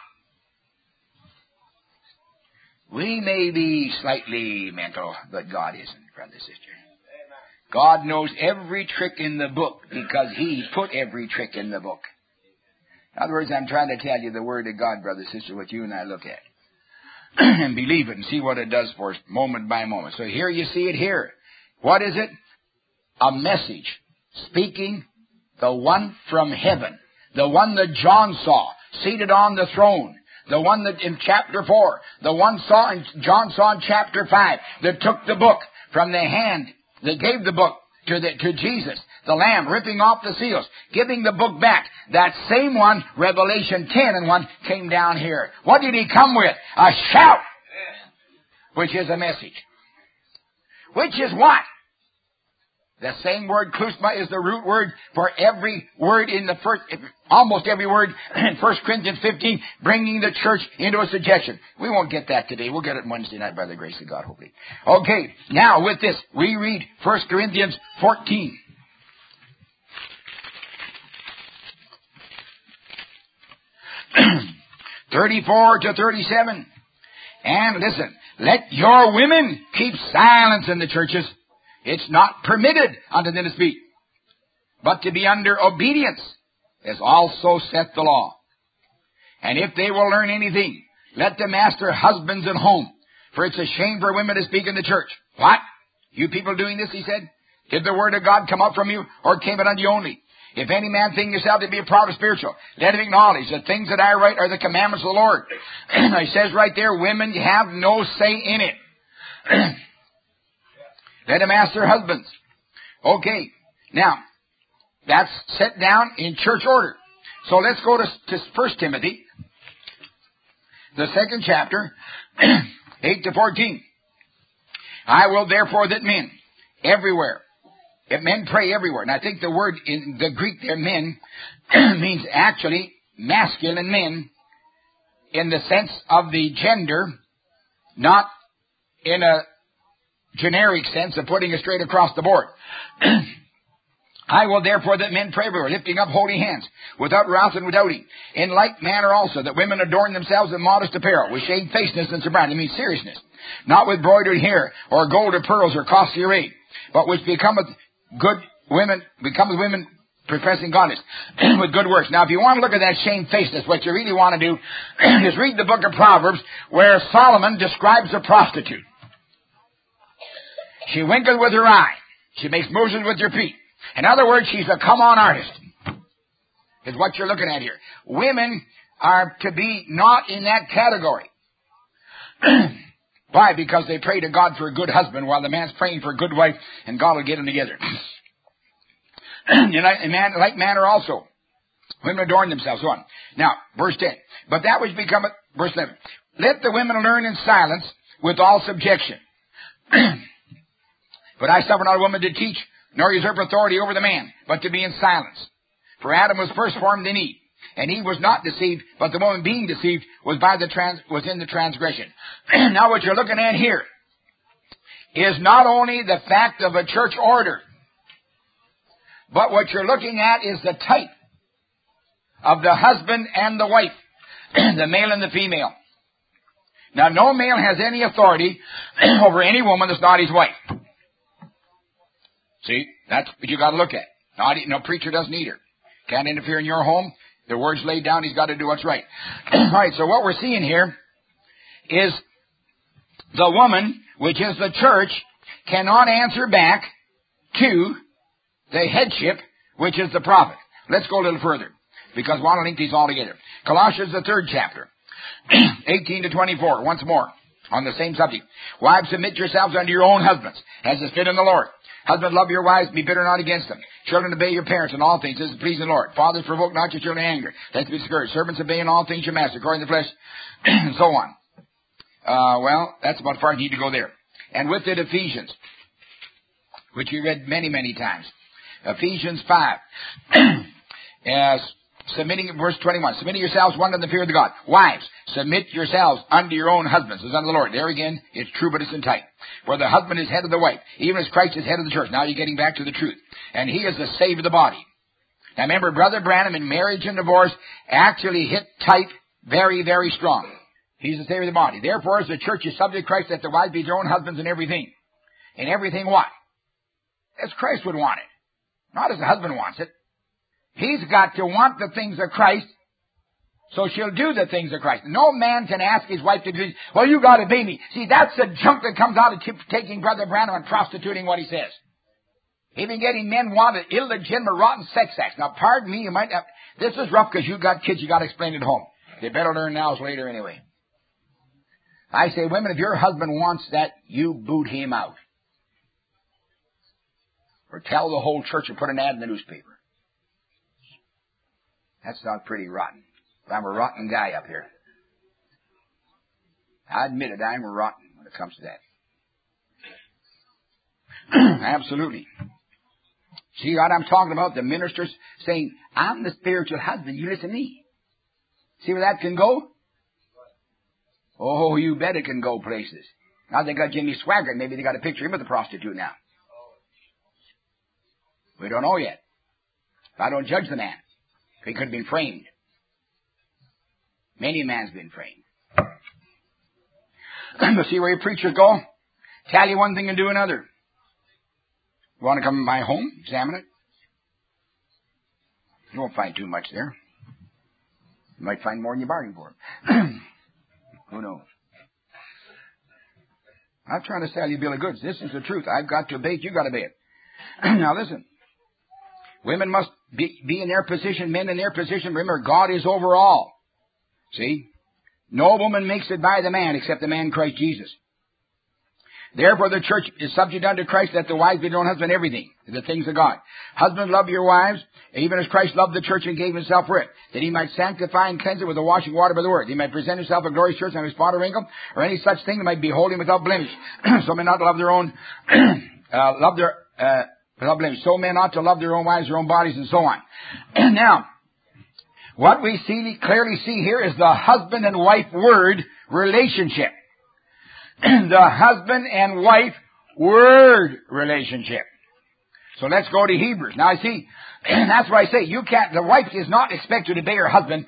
We may be slightly mental, but God isn't, brother, sister. God knows every trick in the book because He put every trick in the book. In other words, I'm trying to tell you the Word of God, brother, sister, what you and I look at. And believe it and see what it does for us moment by moment. So here you see it here. What is it? A message speaking the one from heaven. The one that John saw seated on the throne. The one that in chapter 4. The one John saw in chapter 5 that took the book from the hand that gave the book to Jesus, the Lamb, ripping off the seals, giving the book back. That same one, Revelation 10:1, came down here. What did he come with? A shout, which is a message. Which is what? The same word, klusma, is the root word for every word in the first, almost every word in 1 Corinthians 15, bringing the church into a subjection. We won't get that today. We'll get it Wednesday night by the grace of God, hopefully. Okay, now with this, we read 1 Corinthians 14. (34-37). And listen, let your women keep silence in the churches. It's not permitted unto them to speak, but to be under obedience, as also saith the law. And if they will learn anything, let them ask their husbands at home, for it's a shame for women to speak in the church. What? You people doing this, he said? Did the word of God come up from you, or came it unto you only? If any man think yourself to be a proud of spiritual, let him acknowledge the things that I write are the commandments of the Lord. It says right there, women have no say in it. Let them ask their husbands. Okay, now, that's set down in church order. So let's go to 1 Timothy, the 2nd chapter, 8-14. I will therefore that men, everywhere, if men pray everywhere, and I think the word in the Greek there, men, means actually masculine men in the sense of the gender, not in a generic sense of putting it straight across the board. I will therefore that men pray everywhere, lifting up holy hands, without wrath and without doubting. In like manner also that women adorn themselves in modest apparel, with shamefacedness and sobriety. It means seriousness. Not with broidered hair, or gold or pearls, or costly array, but which becomes women professing godliness, with good works. Now, if you want to look at that shamefacedness, what you really want to do is read the book of Proverbs, where Solomon describes a prostitute. She winketh with her eye. She makes motions with her feet. In other words, she's a come-on artist, is what you're looking at here. Women are to be not in that category. Why? Because they pray to God for a good husband, while the man's praying for a good wife, and God will get them together. In like manner also, women adorn themselves. So on. Now, verse 10. But that which becometh, verse 11. Let the women learn in silence with all subjection. But I suffer not a woman to teach, nor usurp authority over the man, but to be in silence. For Adam was first formed in Eve, and Eve was not deceived, but the woman being deceived was in the transgression. Now what you're looking at here is not only the fact of a church order, but what you're looking at is the type of the husband and the wife, the male and the female. Now, no male has any authority over any woman that's not his wife. See, that's what you got to look at. No preacher doesn't either. Can't interfere in your home. The word's laid down. He's got to do what's right. All right, so what we're seeing here is the woman, which is the church, cannot answer back to the headship, which is the prophet. Let's go a little further, because we want to link these all together. Colossians, the 3rd chapter, 18-24, once more, on the same subject. Wives, submit yourselves unto your own husbands, as is fit in the Lord. Husbands, love your wives, be bitter not against them. Children, obey your parents in all things. This is pleasing the Lord. Fathers, provoke not your children to anger, lest be discouraged. Servants, obey in all things your master, according to the flesh, and so on. Well, that's about as far as you need to go there. And with it, Ephesians, which we read many, many times. Ephesians 5. Submitting, verse 21, submitting yourselves one to the fear of the God. Wives, submit yourselves unto your own husbands, as unto the Lord. There again, it's true, but it's in type. For the husband is head of the wife, even as Christ is head of the church. Now you're getting back to the truth. And he is the Savior of the body. Now remember, Brother Branham in Marriage and Divorce actually hit type very, very strong. He's the Savior of the body. Therefore, as the church is subject to Christ, that the wives be their own husbands in everything. In everything what? As Christ would want it. Not as the husband wants it. He's got to want the things of Christ So she'll do the things of Christ. No man can ask his wife to do, well, you got to obey me. See, that's the junk that comes out of taking Brother Branham and prostituting what he says. Even getting men wanted illegitimate, rotten sex acts. Now, pardon me, you might have, this is rough because you got kids, you got to explain it at home. They better learn now as later anyway. I say, women, if your husband wants that, you boot him out. Or tell the whole church to put an ad in the newspaper. That sounds pretty rotten. I'm a rotten guy up here. I admit it, I'm rotten when it comes to that. Absolutely. See what I'm talking about? The ministers saying, I'm the spiritual husband, you listen to me. See where that can go? Oh, you bet it can go places. Now they got Jimmy Swaggart. Maybe they got a picture of him with a prostitute now. We don't know yet. I don't judge the man. He could have been framed. Many a man's been framed. But see where your preachers go? Tell you one thing and do another. You want to come to my home? Examine it. You won't find too much there. You might find more than you bargained for. Who knows? I'm trying to sell you a bill of goods. This is the truth. I've got to obey it. You've got to obey it. Now listen. Women must be in their position. Men in their position. Remember, God is over all. See? No woman makes it by the man except the man Christ Jesus. Therefore, the church is subject unto Christ, that the wives be their own husband everything, the things of God. Husbands, love your wives, even as Christ loved the church and gave himself for it, that he might sanctify and cleanse it with the washing water by the word. He might present himself a glorious church, and his spot or wrinkle, or any such thing that might be holy without blemish. So men ought to love their own, without blemish. So men ought to love their own wives, their own bodies, and so on. Now, what we clearly see here is the husband and wife word relationship. The husband and wife word relationship. So let's go to Hebrews. Now I see, that's why I say the wife is not expected to obey her husband.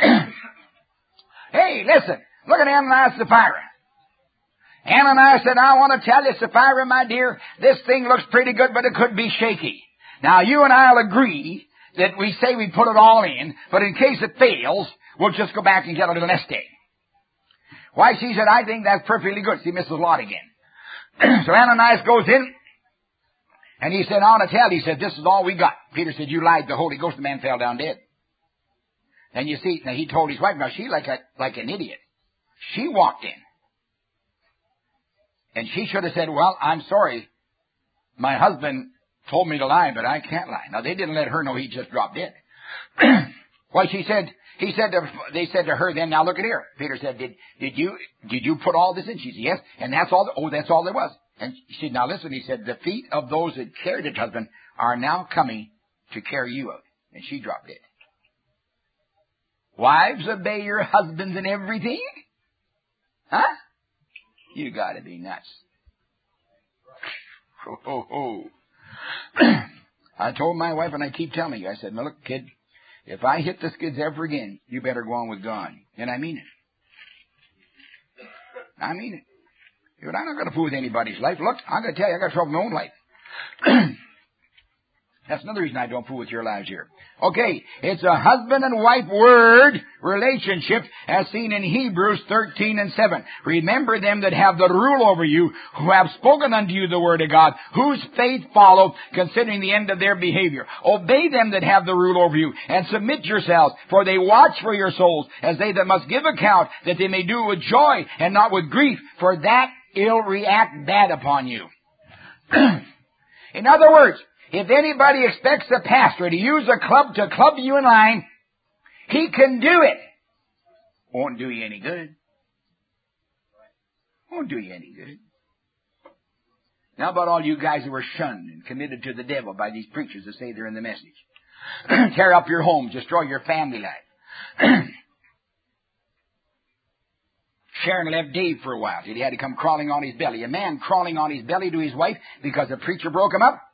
Hey, listen, look at Ananias and Sapphira. Ananias said, I want to tell you, Sapphira, my dear, this thing looks pretty good, but it could be shaky. Now you and I'll agree that we say we put it all in, but in case it fails, we'll just go back and get a little nest egg. Why, she said, I think that's perfectly good. See, Mrs. Lot again. So Ananias goes in, and he said, I want to tell you, he said, this is all we got. Peter said, you lied to the Holy Ghost. The man fell down dead. And you see, now he told his wife, now she like an idiot. She walked in. And she should have said, well, I'm sorry. My husband told me to lie, but I can't lie. Now, they didn't let her know he just dropped dead. Why, they said to her then, now look at here. Peter said, did you put all this in? She said, yes. And that's all, that's all there was. And she said, now listen, he said, the feet of those that carried his husband are now coming to carry you out. And she dropped dead. Wives, obey your husbands in everything? Huh? You gotta be nuts. I told my wife, and I keep telling you, I said, now look, kid, if I hit the skids ever again, you better go on with God. And I mean it. I mean it. But I'm not going to fool with anybody's life. Look, I'm going to tell you, I got trouble in my own life. That's another reason I don't fool with your lives here. Okay, it's a husband and wife word relationship as seen in Hebrews 13 and 7. Remember them that have the rule over you, who have spoken unto you the word of God, whose faith follow, considering the end of their behavior. Obey them that have the rule over you, and submit yourselves, for they watch for your souls, as they that must give account, that they may do it with joy and not with grief, for that ill react bad upon you. In other words, if anybody expects the pastor to use a club to club you in line, he can do it. Won't do you any good. Won't do you any good. Now about all you guys who were shunned and committed to the devil by these preachers that say they're in the message. Tear up your homes, destroy your family life. Sharon left Dave for a while. He had to come crawling on his belly. A man crawling on his belly to his wife because the preacher broke him up.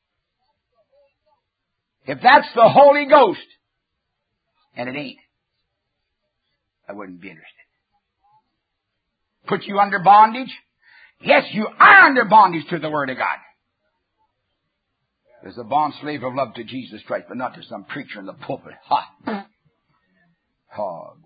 If that's the Holy Ghost, and it ain't, I wouldn't be interested. Put you under bondage? Yes, you are under bondage to the Word of God. There's a bond slave of love to Jesus Christ, but not to some preacher in the pulpit. Ha! Hogwash.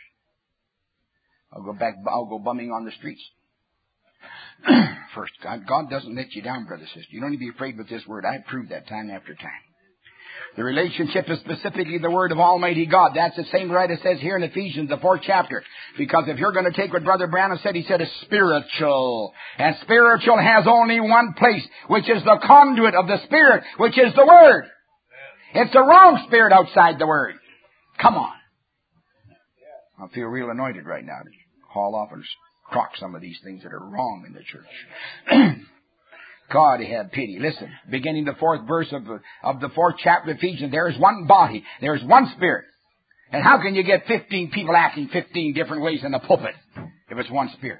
I'll go bumming on the streets. First, God doesn't let you down, brother, sister. You don't need to be afraid with this word. I've proved that time after time. The relationship is specifically the word of Almighty God. That's the same right it says here in Ephesians, the 4th chapter. Because if you're going to take what Brother Branham said, he said it's spiritual. And spiritual has only one place, which is the conduit of the Spirit, which is the Word. It's the wrong spirit outside the Word. Come on. I feel real anointed right now to haul off and crock some of these things that are wrong in the church. God have pity. Listen, beginning the 4th verse of the 4th chapter of Ephesians, there is one body, there is one Spirit. And how can you get 15 people acting 15 different ways in the pulpit if it's one Spirit?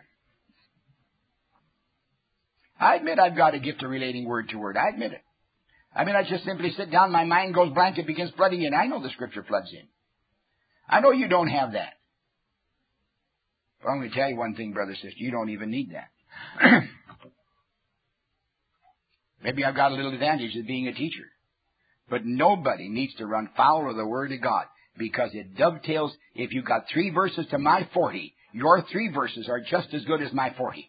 I admit I've got a gift of relating word to word. I admit it. I mean, I just simply sit down, my mind goes blank, it begins flooding in. I know the Scripture floods in. I know you don't have that. But I'm going to tell you one thing, brother, sister, you don't even need that. Maybe I've got a little advantage of being a teacher. But nobody needs to run foul of the Word of God, because it dovetails. If you've got 3 verses to my 40, your 3 verses are just as good as my 40.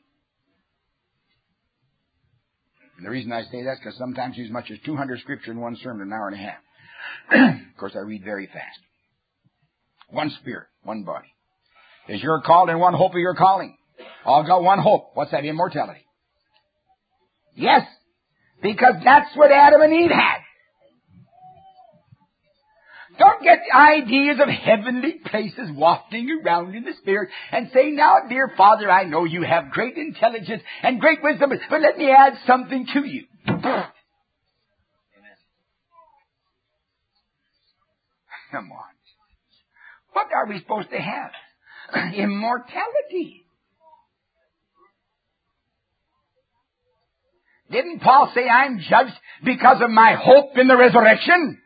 And the reason I say that is because sometimes as much as 200 scripture in one sermon, an hour and a half. Of course, I read very fast. One Spirit, one body. Is your called and one hope of your calling. All got one hope. What's that? Immortality. Yes. Because that's what Adam and Eve had. Don't get ideas of heavenly places wafting around in the Spirit and say, now, dear Father, I know you have great intelligence and great wisdom, but let me add something to you. Amen. Come on. What are we supposed to have? Immortality. Didn't Paul say I'm judged because of my hope in the resurrection?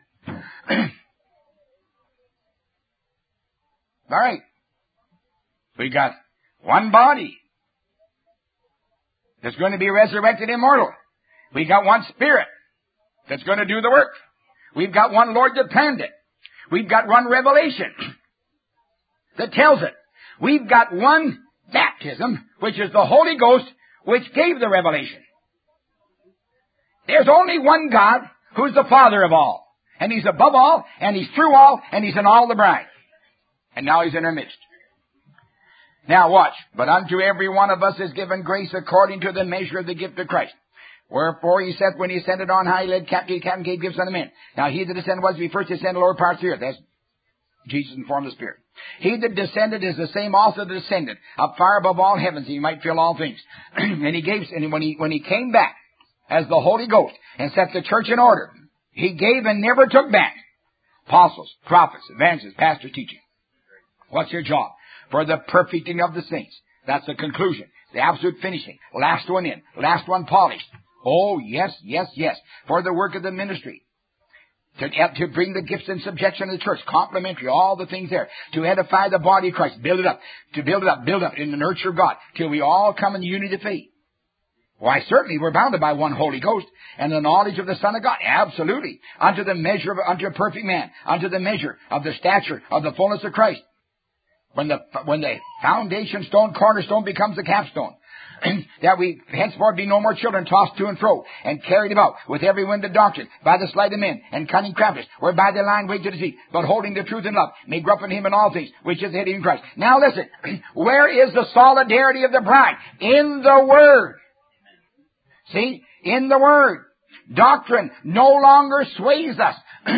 All right. We got one body that's going to be resurrected immortal. We got one Spirit that's going to do the work. We've got one Lord that planned it. We've got one revelation that tells it. We've got one baptism, which is the Holy Ghost, which gave the revelation. There's only one God who's the Father of all. And He's above all, and He's through all, and He's in all the bride. And now He's in our midst. Now watch. But unto every one of us is given grace according to the measure of the gift of Christ. Wherefore He said, when He ascended on high, He led captive gave gifts unto men. Now He that ascended was, He first descended the lower parts of the earth. That's Jesus in form of the Spirit. He that descended is the same also that ascended up far above all heavens, He might fill all things. And He gave, and when He came back as the Holy Ghost and set the church in order, He gave and never took back apostles, prophets, evangelists, pastors, teaching. What's your job? For the perfecting of the saints. That's the conclusion. The absolute finishing. Last one in. Last one polished. Oh, yes, yes, yes. For the work of the ministry. To bring the gifts in subjection to the church. Complementary. All the things there. To edify the body of Christ. Build it up. To build it up in the nurture of God. Till we all come in the unity of faith. Why, certainly we're bounded by one Holy Ghost and the knowledge of the Son of God. Absolutely. Unto the measure of, unto a perfect man. Unto the measure of the stature of the fullness of Christ. When the foundation stone, cornerstone becomes the capstone. That we henceforth be no more children tossed to and fro and carried about with every wind of doctrine by the sleight of men and cunning craftiness, whereby they lie in wait to deceive, but holding the truth in love may grow up in Him in all things, which is the head in Christ. Now listen, where is the solidarity of the bride? In the Word. See? In the Word. Doctrine no longer sways us.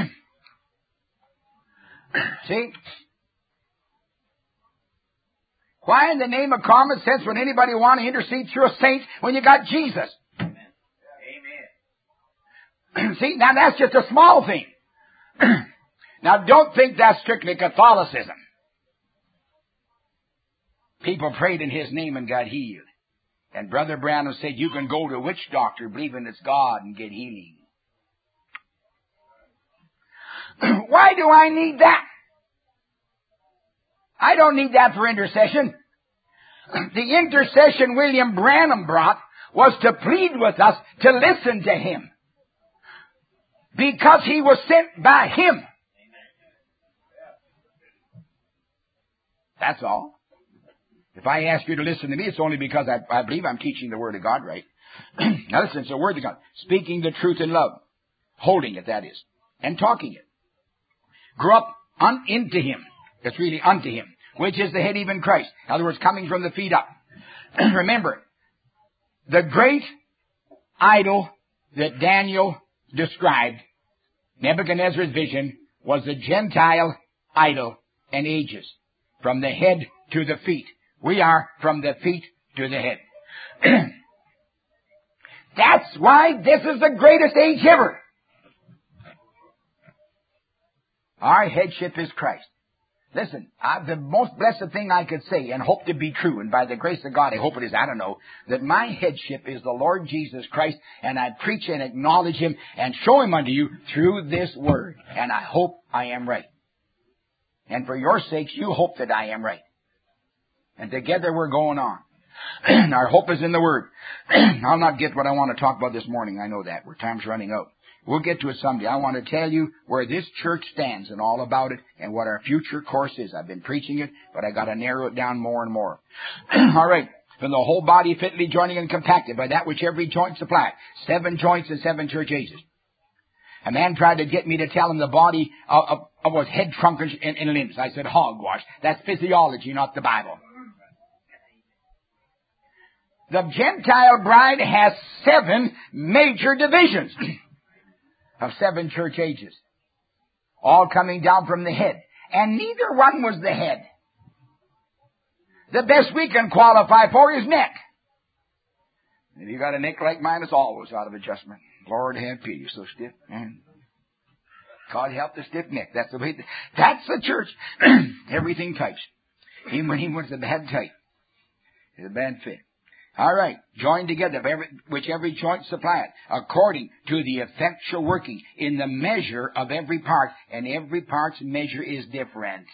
See? Why in the name of common sense would anybody want to intercede through a saint when you got Jesus? Amen. See, now that's just a small thing. Now don't think that's strictly Catholicism. People prayed in His name and got healed. And Brother Branham said you can go to a witch doctor believing it's God and get healing. Why do I need that? I don't need that for intercession. The intercession William Branham brought was to plead with us to listen to Him. Because He was sent by Him. That's all. If I ask you to listen to me, it's only because I believe I'm teaching the Word of God right. Now listen, it's the Word of God. Speaking the truth in love. Holding it, that is. And talking it. Grew up into Him. It's really unto Him. Which is the head, even Christ. In other words, coming from the feet up. Remember, the great idol that Daniel described, Nebuchadnezzar's vision, was a Gentile idol and ages. From the head to the feet. We are from the feet to the head. That's why this is the greatest age ever. Our headship is Christ. Listen, the most blessed thing I could say and hope to be true, and by the grace of God I hope it is, I don't know, that my headship is the Lord Jesus Christ, and I preach and acknowledge Him and show Him unto you through this Word. And I hope I am right. And for your sakes, you hope that I am right. And together we're going on. Our hope is in the Word. I'll not get what I want to talk about this morning. I know that. Time's running out. We'll get to it someday. I want to tell you where this church stands and all about it and what our future course is. I've been preaching it, but I got to narrow it down more and more. All right. From the whole body fitly joining and compacted by that which every joint supplies. 7 joints and 7 church ages. A man tried to get me to tell him the body was head, trunk, and limbs. I said, hogwash. That's physiology, not the Bible. The Gentile bride has 7 major divisions of 7 church ages, all coming down from the head. And neither one was the head. The best we can qualify for is neck. If you got a neck like mine, it's always out of adjustment. Lord have pity, you're so stiff, man. God help the stiff neck. That's the way. That's the church. Everything tights. Even when he wants the bad tight. It's a bad fit. All right. Joined together, which every joint supplieth, according to the effectual working in the measure of every part. And every part's measure is different.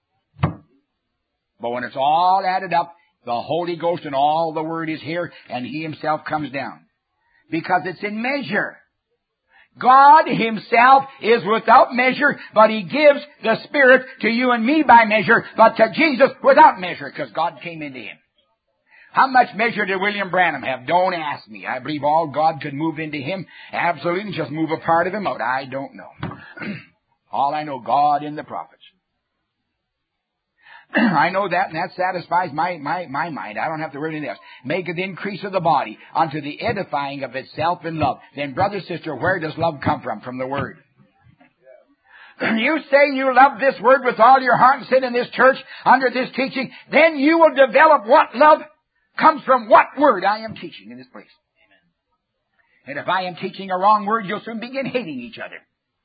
But when it's all added up, the Holy Ghost and all the Word is here, and He Himself comes down. Because it's in measure. God Himself is without measure, but He gives the Spirit to you and me by measure, but to Jesus without measure, because God came into Him. How much measure did William Branham have? Don't ask me. I believe all God could move into him, absolutely, just move a part of him out. I don't know. All I know, God in the prophets. I know that, and that satisfies my mind. I don't have to worry anything else. Make an increase of the body unto the edifying of itself in love. Then, brother, sister, where does love come from? From the Word. You say you love this Word with all your heart and sit in this church under this teaching, then you will develop what love comes from what Word I am teaching in this place. Amen. And if I am teaching a wrong word, you'll soon begin hating each other.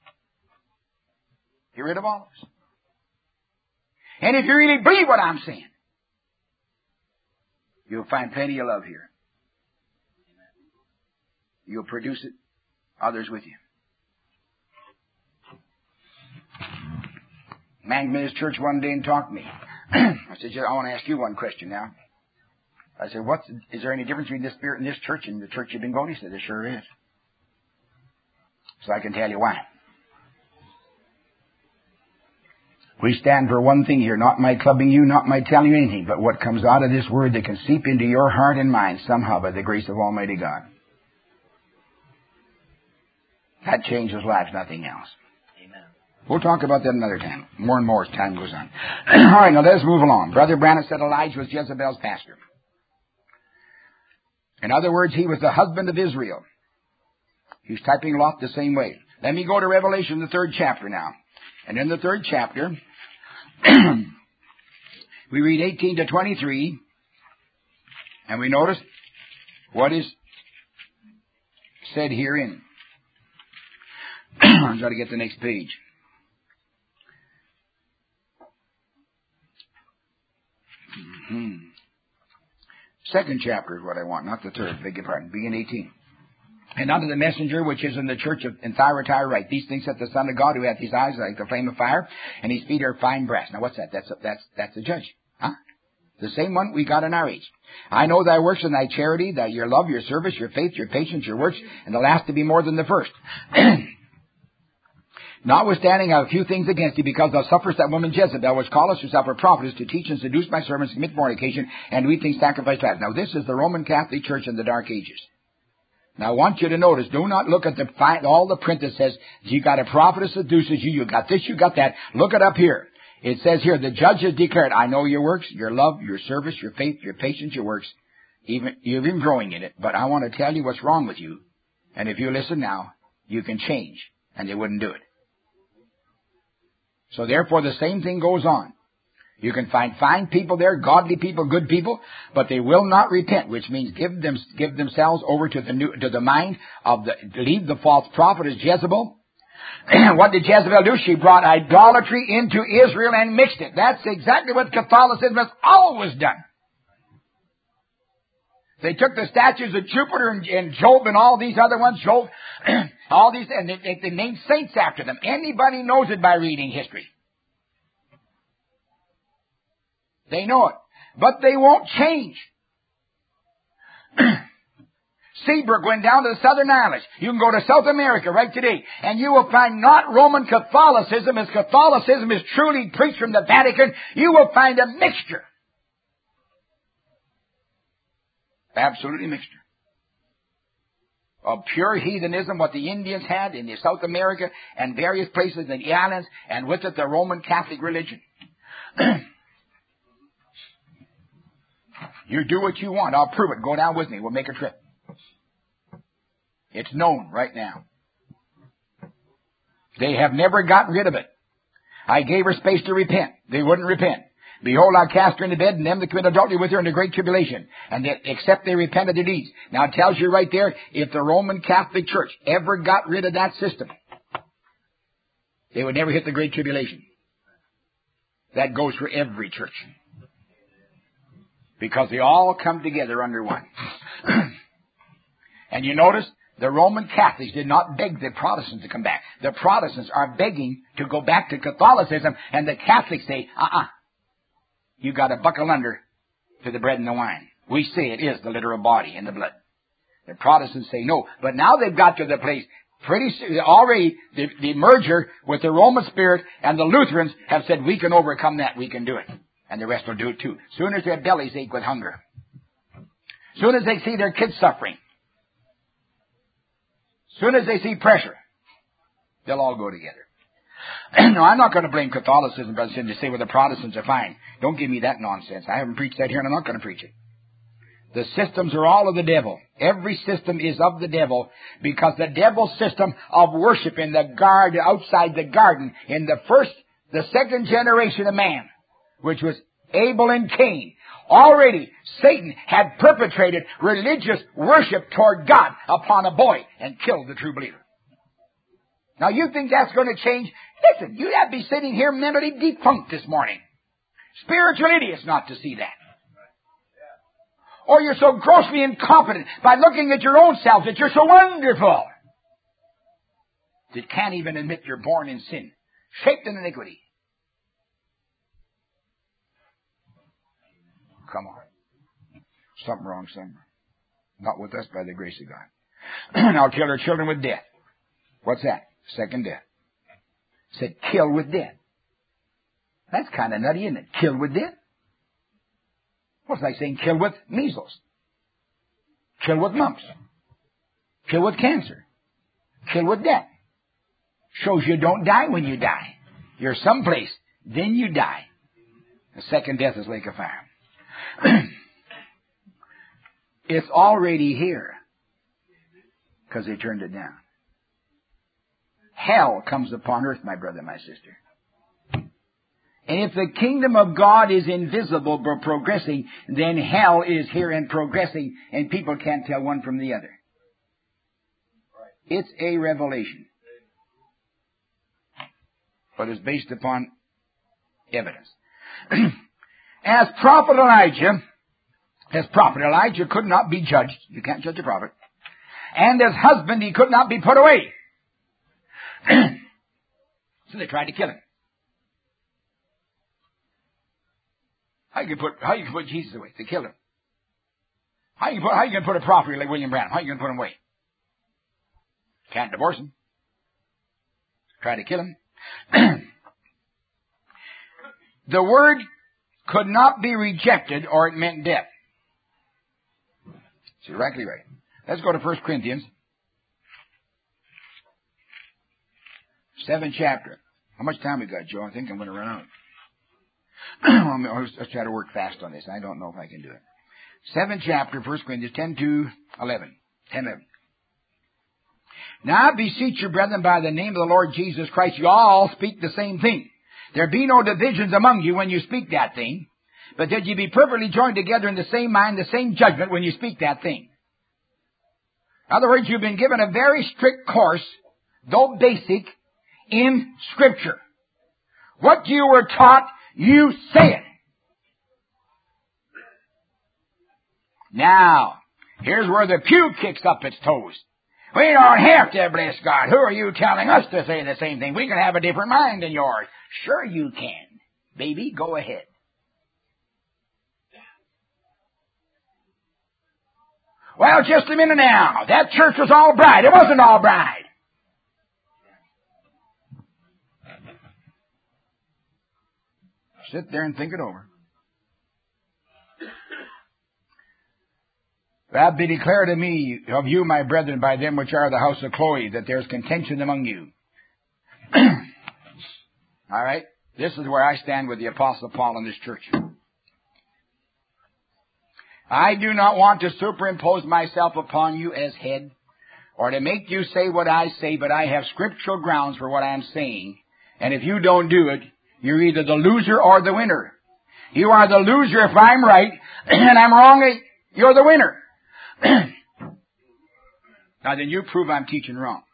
Get rid of all of us. And if you really believe what I'm saying, you'll find plenty of love here. You'll produce it, others with you. Man came to his church one day and talked to me. I said, I want to ask you one question now. I said, is there any difference between this spirit in this church and the church you've been going? He said, there sure is. So I can tell you why. We stand for one thing here, not my clubbing you, not my telling you anything, but what comes out of this Word that can seep into your heart and mind somehow by the grace of Almighty God. That changes lives, nothing else. Amen. We'll talk about that another time, more and more as time goes on. All right, now let's move along. Brother Branham said Elijah was Jezebel's pastor. In other words, he was the husband of Israel. He's typing Lot the same way. Let me go to Revelation, the 3rd chapter now. And in the 3rd chapter, we read 18 to 23, and we notice what is said herein. I've got to get the next page. Second chapter is what I want, not the 3rd. Beg your pardon. Begin 18. And unto the messenger which is in the church in Thyatira write, these things saith the Son of God, who hath his eyes like the flame of fire, and his feet are fine brass. Now what's that? That's the judge. Huh? The same one we got in our age. I know thy works and thy charity, your love, your service, your faith, your patience, your works, and the last to be more than the first. Notwithstanding, I have a few things against thee, because thou sufferest that woman Jezebel, which calleth herself a prophetess, to teach and seduce my servants, to commit fornication, and to eat things sacrificed to idols. Now, this is the Roman Catholic Church in the Dark Ages. Now, I want you to notice, do not look at all the print that says, you got a prophetess seduces you, you got this, you got that. Look it up here. It says here, the judge has declared, I know your works, your love, your service, your faith, your patience, your works. You're even growing in it, but I want to tell you what's wrong with you. And if you listen now, you can change. And they wouldn't do it. So therefore, the same thing goes on. You can find fine people there, godly people, good people, but they will not repent, which means give themselves over to the mind of leave the false prophetess Jezebel. What did Jezebel do? She brought idolatry into Israel and mixed it. That's exactly what Catholicism has always done. They took the statues of Jupiter and Job and all these other ones, all these, and they named saints after them. Anybody knows it by reading history. They know it. But they won't change. Seabrook went down to the Southern Islands. You can go to South America right today, and you will find not Roman Catholicism, as Catholicism is truly preached from the Vatican. You will find a mixture. Absolutely mixture. Of pure heathenism, what the Indians had in South America and various places in the islands, and with it the Roman Catholic religion. You do what you want. I'll prove it. Go down with me. We'll make a trip. It's known right now. They have never gotten rid of it. I gave her space to repent. They wouldn't repent. Behold, I cast her into bed, and them that commit adultery with her into great tribulation, and that except they repent of their deeds. Now it tells you right there, if the Roman Catholic Church ever got rid of that system, they would never hit the great tribulation. That goes for every church. Because they all come together under one. And you notice, the Roman Catholics did not beg the Protestants to come back. The Protestants are begging to go back to Catholicism, and the Catholics say, you got to buckle under to the bread and the wine. We say it is the literal body and the blood. The Protestants say no. But now they've got to the place, already the merger with the Roman spirit and the Lutherans have said, we can overcome that, we can do it. And the rest will do it too. Soon as their bellies ache with hunger. Soon as they see their kids suffering. Soon as they see pressure. They'll all go together. No, I'm not going to blame Catholicism, Brother Sin, to say, well, the Protestants are fine. Don't give me that nonsense. I haven't preached that here, and I'm not going to preach it. The systems are all of the devil. Every system is of the devil, because the devil's system of worship in the garden, outside the garden, in the second generation of man, which was Abel and Cain, already Satan had perpetrated religious worship toward God upon a boy and killed the true believer. Now you think that's going to change? Listen, you'd have to be sitting here mentally defunct this morning. Spiritual idiots not to see that. Or you're so grossly incompetent by looking at your own self that you're so wonderful that can't even admit you're born in sin, shaped in iniquity. Come on. Something wrong somewhere. Not with us by the grace of God. Now kill her children with death. What's that? Second death. Said kill with death. That's kind of nutty, isn't it? Kill with death. What's like saying kill with measles? Kill with mumps. Kill with cancer. Kill with death. Shows you don't die when you die. You're someplace, then you die. The second death is lake of fire. It's already here because they turned it down. Hell comes upon earth, my brother, my sister. And if the kingdom of God is invisible but progressing, then hell is here and progressing, and people can't tell one from the other. It's a revelation. But it's based upon evidence. As prophet Elijah could not be judged. You can't judge a prophet. And as husband, he could not be put away. So they tried to kill him. How you can put Jesus away? They killed him. How you going to put a prophet like William Branham? How you going to put him away? Can't divorce him. Try to kill him. The word could not be rejected or it meant death. That's exactly right. Let's go to 1 Corinthians. 7th chapter. How much time we got, Joe? I think I'm going to run out. I'll try to work fast on this. I don't know if I can do it. 7th chapter, 1 Corinthians 10 to 11. 10, 11. Now I beseech you, brethren, by the name of the Lord Jesus Christ, you all speak the same thing. There be no divisions among you when you speak that thing, but that ye be perfectly joined together in the same mind, the same judgment when you speak that thing. In other words, you've been given a very strict course, though basic, in Scripture. What you were taught, you say it. Now, here's where the pew kicks up its toes. We don't have to bless God. Who are you telling us to say the same thing? We can have a different mind than yours. Sure you can. Baby, go ahead. Well, just a minute now. That church was all bride. It wasn't all bride. Sit there and think it over. That be declared to me of you, my brethren, by them which are the house of Chloe, that there's contention among you. All right? This is where I stand with the Apostle Paul in this church. I do not want to superimpose myself upon you as head, or to make you say what I say, but I have scriptural grounds for what I am saying. And if you don't do it, you're either the loser or the winner. You are the loser if I'm right, and I'm wrong, you're the winner. Now then you prove I'm teaching wrong.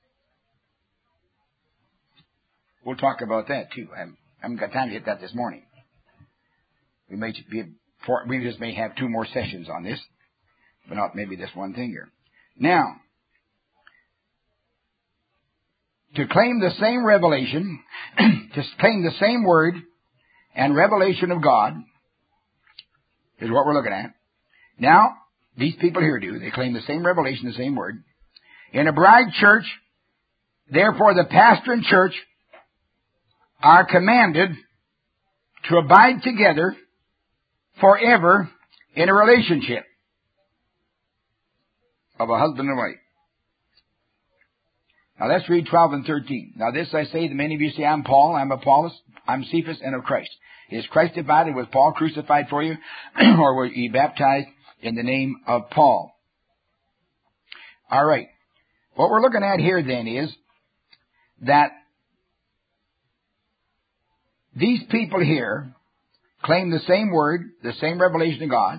We'll talk about that too. I haven't got time to hit that this morning. We just may have 2 more sessions on this, but not maybe this one thing here. Now, to claim the same revelation, to claim the same word and revelation of God is what we're looking at. Now, these people here do. They claim the same revelation, the same word. In a bride church, therefore the pastor and church are commanded to abide together forever in a relationship of a husband and wife. Now let's read 12 and 13. Now this I say, that many of you say, I'm Paul, I'm Apollos, I'm Cephas, and of Christ. Is Christ divided? Was Paul crucified for you? Or were ye baptized in the name of Paul? All right. What we're looking at here then is that these people here claim the same word, the same revelation of God,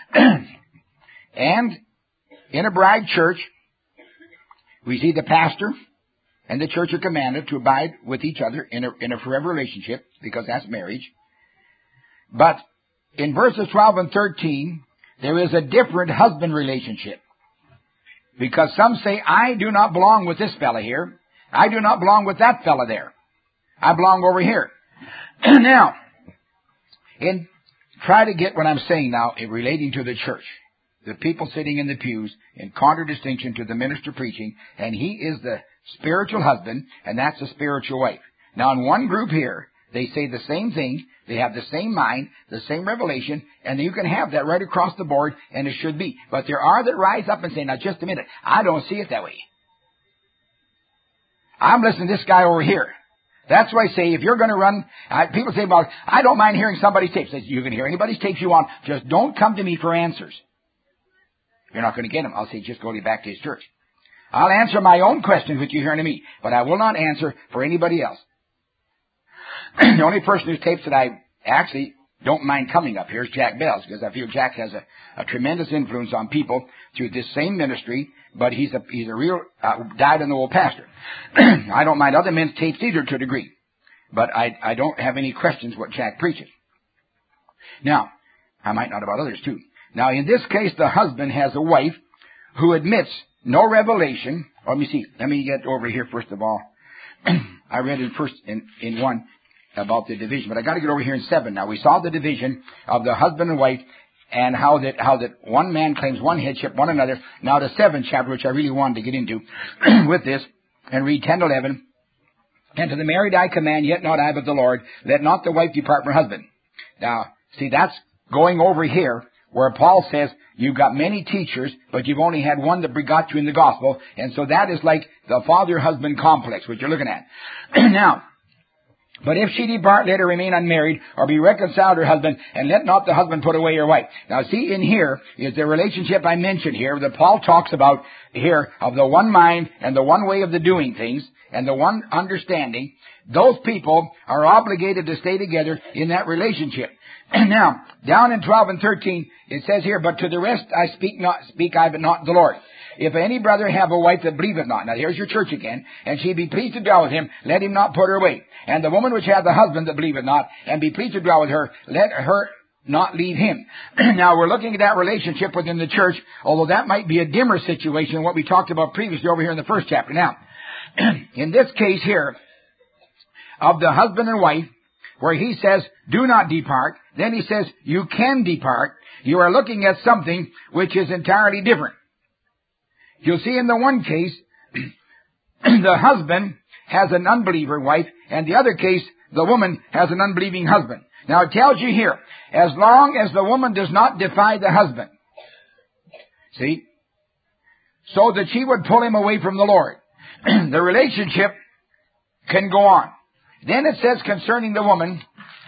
and in a bride church, we see the pastor and the church are commanded to abide with each other in a forever relationship, because that's marriage. But in verses 12 and 13, there is a different husband relationship. Because some say, I do not belong with this fella here. I do not belong with that fella there. I belong over here. Now, try to get what I'm saying now in relating to the church. The people sitting in the pews in contradistinction to the minister preaching, and he is the spiritual husband, and that's the spiritual wife. Now, in one group here, they say the same thing, they have the same mind, the same revelation, and you can have that right across the board, and it should be. But there are that rise up and say, now just a minute, I don't see it that way. I'm listening to this guy over here. That's why I say, if you're going to run, people say, well, I don't mind hearing somebody's tapes. You can hear anybody's tapes you want, just don't come to me for answers. You're not going to get them. I'll say, just go back to his church. I'll answer my own questions which you're hearing to me, but I will not answer for anybody else. The only person whose tapes that I actually don't mind coming up here is Jack Bell's, because I feel Jack has a tremendous influence on people through this same ministry, but he's a real dyed-in-the-wool pastor. I don't mind other men's tapes either to a degree, but I don't have any questions what Jack preaches. Now, I might not about others too. Now, in this case, the husband has a wife who admits no revelation. Let me get over here first of all. I read it first in 1 about the division, but I got to get over here in 7 now. We saw the division of the husband and wife, and how that one man claims one headship, one another. Now the 7th chapter, which I really wanted to get into with this, and read 10 to 11. And to the married I command, yet not I but the Lord, let not the wife depart from her husband. Now, see, that's going over here where Paul says, you've got many teachers, but you've only had one that begot you in the gospel. And so that is like the father-husband complex, which you're looking at. Now, but if she depart, let her remain unmarried, or be reconciled to her husband, and let not the husband put away her wife. Now see, in here is the relationship I mentioned here, that Paul talks about here, of the one mind, and the one way of the doing things, and the one understanding. Those people are obligated to stay together in that relationship. Now, down in 12 and 13, it says here, but to the rest I speak I, but not the Lord. If any brother have a wife that believeth not, now here's your church again, and she be pleased to dwell with him, let him not put her away. And the woman which hath a husband that believeth not, and be pleased to dwell with her, let her not leave him. Now we're looking at that relationship within the church, although that might be a dimmer situation than what we talked about previously over here in the first chapter. Now, in this case here, of the husband and wife, where he says, do not depart, then he says, you can depart, you are looking at something which is entirely different. You'll see in the one case, the husband has an unbeliever wife, and the other case, the woman has an unbelieving husband. Now it tells you here, as long as the woman does not defy the husband, see, so that she would pull him away from the Lord, the relationship can go on. Then it says concerning the woman,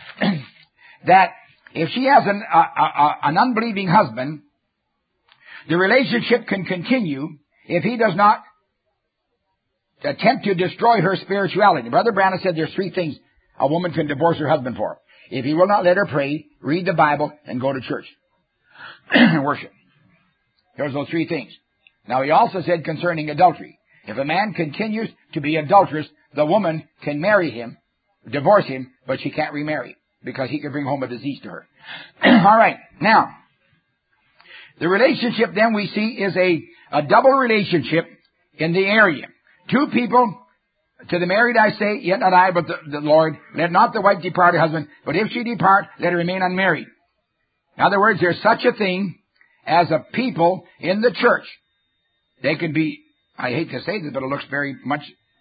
that if she has an unbelieving husband, the relationship can continue if he does not attempt to destroy her spirituality. Brother Branham said there's three things a woman can divorce her husband for. If he will not let her pray, read the Bible, and go to church and worship. There's those three things. Now he also said concerning adultery, if a man continues to be adulterous, the woman can marry him, divorce him, but she can't remarry because he can bring home a disease to her. All right. Now, the relationship then we see is a double relationship in the area. Two people, to the married I say, yet not I, but the Lord, let not the wife depart her husband, but if she depart, let her remain unmarried. In other words, there's such a thing as a people in the church. They can be, I hate to say this, but it looks very much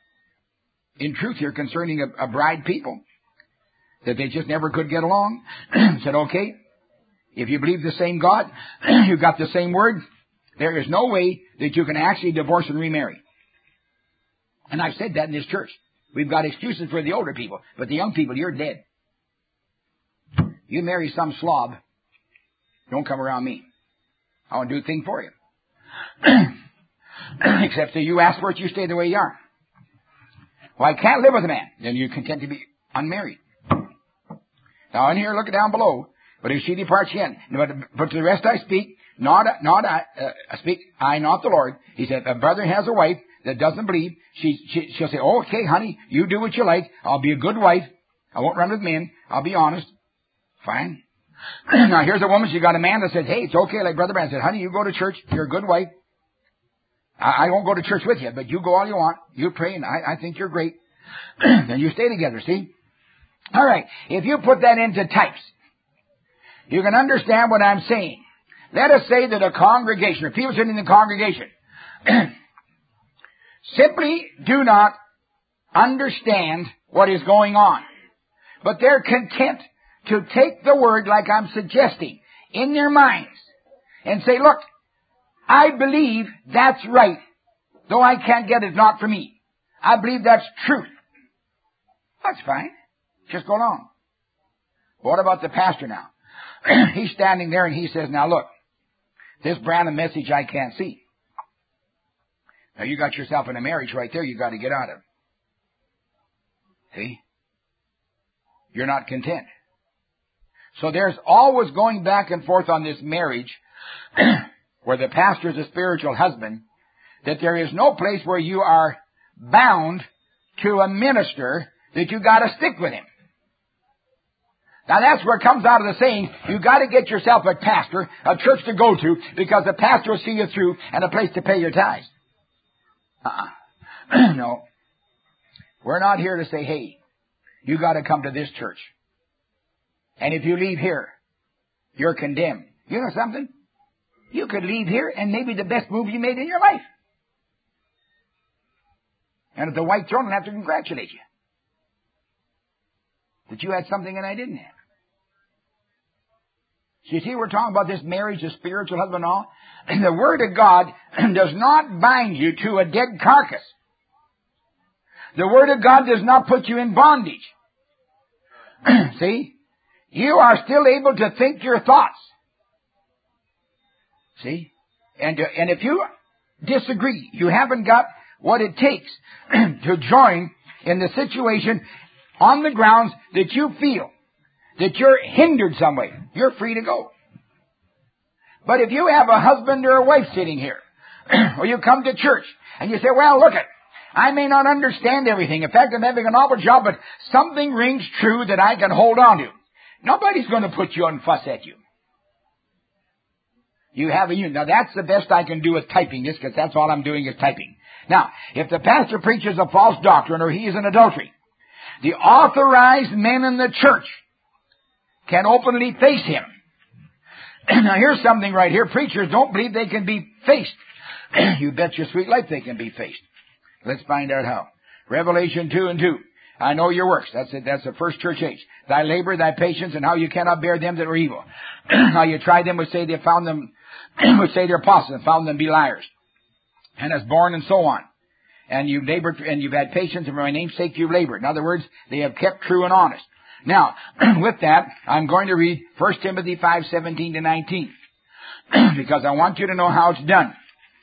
in truth here concerning a bride people, that they just never could get along. Said, okay, if you believe the same God, you've got the same word, there is no way that you can actually divorce and remarry. And I've said that in this church. We've got excuses for the older people, but the young people, you're dead. You marry some slob, don't come around me. I want to do a thing for you. Except that you ask for it, you stay the way you are. Well, I can't live with a man. Then you're content to be unmarried. Now in here, look down below. But if she departs again, but to the rest I speak, speak I, not the Lord. He said, if a brother has a wife that doesn't believe, she'll say, oh, okay, honey, you do what you like. I'll be a good wife. I won't run with men. I'll be honest. Fine. Now here's a woman, she got a man that says, hey, it's okay, like Brother Branham said, honey, you go to church. You're a good wife. I won't go to church with you, but you go all you want. You pray, and I think you're great. Then you stay together, see? All right. If you put that into types, you can understand what I'm saying. Let us say that a congregation, or people sitting in the congregation, simply do not understand what is going on. But they're content to take the word, like I'm suggesting, in their minds and say, look, I believe that's right. Though I can't get it, not for me. I believe that's truth. That's fine. Just go along. What about the pastor now? He's standing there and he says, now look, this Branham message I can't see. Now you got yourself in a marriage right there you got to get out of. See? You're not content. So there's always going back and forth on this marriage where the pastor is a spiritual husband, that there is no place where you are bound to a minister that you got to stick with him. Now that's where it comes out of the saying, you got to get yourself a pastor, a church to go to, because the pastor will see you through and a place to pay your tithes. No. We're not here to say, hey, you got to come to this church. And if you leave here, you're condemned. You know something? You could leave here and maybe the best move you made in your life. And at the white throne, I'll have to congratulate you. that you had something and I didn't have. So you see, we're talking about this marriage, the spiritual husband and all. And the Word of God does not bind you to a dead carcass. The Word of God does not put you in bondage. See? You are still able to think your thoughts. See? And if you disagree, you haven't got what it takes to join in the situation on the grounds that you feel that you're hindered some way, you're free to go. But if you have a husband or a wife sitting here, or you come to church, and you say, well, look it, I may not understand everything. In fact, I'm having an awful job, but something rings true that I can hold on to. Nobody's going to put you on fuss at you. You have a union. Now, that's the best I can do with typing this, because that's all I'm doing is typing. Now, if the pastor preaches a false doctrine or he is in adultery, the authorized men in the church can openly face him. Now, here's something right here. Preachers don't believe they can be faced. You bet your sweet life they can be faced. Let's find out how. Revelation 2:2. I know your works. That's it. That's the first church age. Thy labor, thy patience, and how you cannot bear them that are evil. How you tried them, which say they found them, which say they're apostles, and found them be liars. And has borne, and so on. And you've labored, and you've had patience, and for my name's sake you've labored. In other words, they have kept true and honest. Now, with that, I'm going to read 1 Timothy 5:17-19. Because I want you to know how it's done.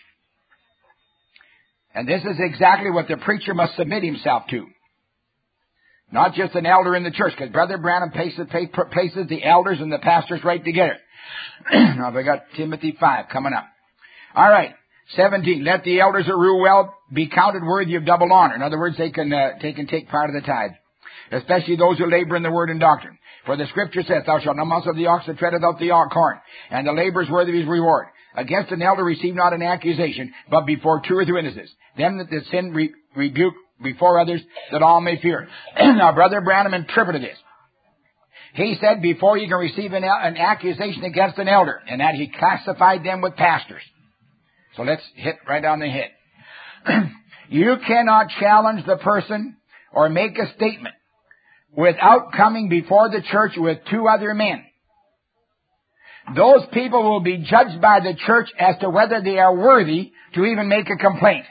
And this is exactly what the preacher must submit himself to. Not just an elder in the church, because Brother Branham places the elders and the pastors right together. Now, we got Timothy 5 coming up. All right, 17. Let the elders that rule well be counted worthy of double honor. In other words, they can take part of the tithe, especially those who labor in the word and doctrine. For the Scripture says, Thou shalt not muzzle the ox that treadeth out the corn, and the labor is worthy of his reward. Against an elder receive not an accusation, but before 2 or 3 witnesses. Them that sin rebuke before others, that all may fear. Now, Brother Branham interpreted this. He said before you can receive an accusation against an elder, and that he classified them with pastors. So let's hit right on the head. You cannot challenge the person or make a statement without coming before the church with 2 other men. Those people will be judged by the church as to whether they are worthy to even make a complaint.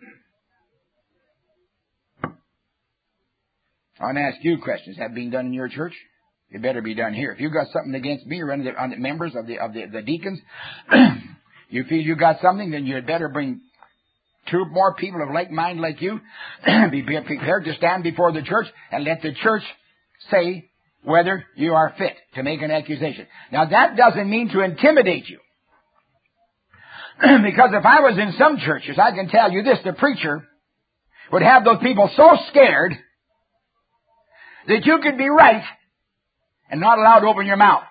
I want to ask you questions. Has that been done in your church? It better be done here. If you've got something against me or on the members of the deacons, you feel you got something, then you had better bring 2 more people of like mind like you. Be prepared to stand before the church and let the church say whether you are fit to make an accusation. Now, that doesn't mean to intimidate you. Because if I was in some churches, I can tell you this, the preacher would have those people so scared that you could be right and not allowed to open your mouth.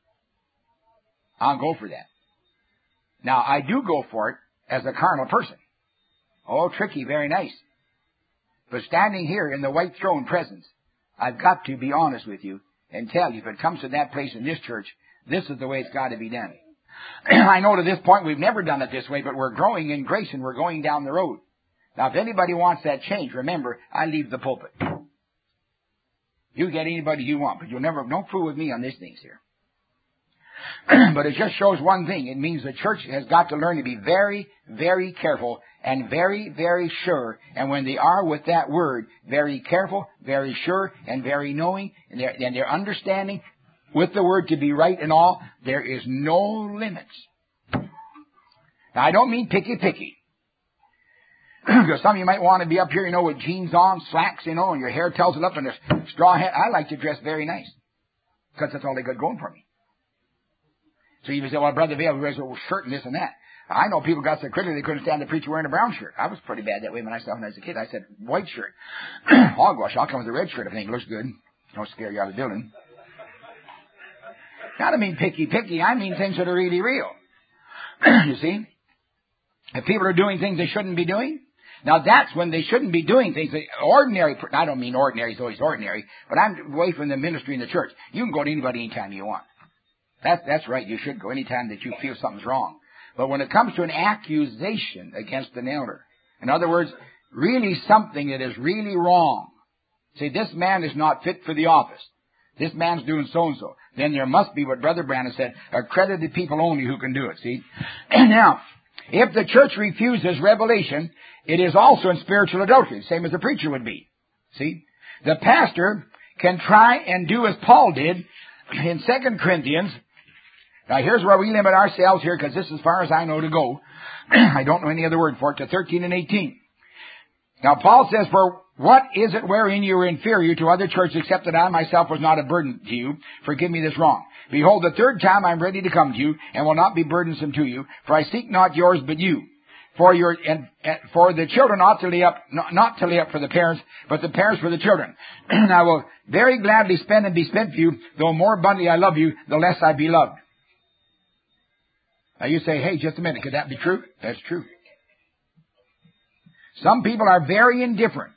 I'll go for that. Now, I do go for it as a carnal person. Oh, tricky, very nice. But standing here in the white throne presence, I've got to be honest with you and tell you, if it comes to that place in this church, this is the way it's got to be done. I know to this point we've never done it this way, but we're growing in grace and we're going down the road. Now, if anybody wants that change, remember, I leave the pulpit. You get anybody you want, but don't fool with me on these things here. But it just shows one thing. It means the church has got to learn to be very, very careful and very, very sure. And when they are with that word, very careful, very sure, and very knowing, and their understanding with the word to be right and all, there is no limits. Now, I don't mean picky. Because some of you might want to be up here, with jeans on, slacks, and your hair tells it up, and a straw hat. I like to dress very nice. Because that's all they got going for me. So you say, well, Brother Vail wears a shirt and this and that. I know people got so critical they couldn't stand the preacher wearing a brown shirt. I was pretty bad that way when I was a kid. I said, white shirt. Hogwash, I'll come with a red shirt if I think it looks good. Don't scare you out of the building. Now, I don't mean picky. I mean things that are really real. You see? If people are doing things they shouldn't be doing, now that's when they shouldn't be doing things. I don't mean ordinary is always ordinary, but I'm away from the ministry in the church. You can go to anybody anytime you want. That's right. You should go anytime that you feel something's wrong. But when it comes to an accusation against an elder, in other words, really something that is really wrong. See, this man is not fit for the office. This man's doing so-and-so. Then there must be what Brother Branham said, accredited people only who can do it, see? Now, if the church refuses revelation, it is also in spiritual adultery, same as the preacher would be. See? The pastor can try and do as Paul did in 2 Corinthians. Now here's where we limit ourselves here, because this is as far as I know to go. I don't know any other word for it, to 13 and 18. Now Paul says, for what is it wherein you are inferior to other churches, except that I myself was not a burden to you? Forgive me this wrong. Behold, the third time I am ready to come to you, and will not be burdensome to you, for I seek not yours but you. For the children ought to lay up, not to lay up for the parents, but the parents for the children. And I will very gladly spend and be spent for you, though more abundantly I love you, the less I be loved. Now you say, hey, just a minute, could that be true? That's true. Some people are very indifferent.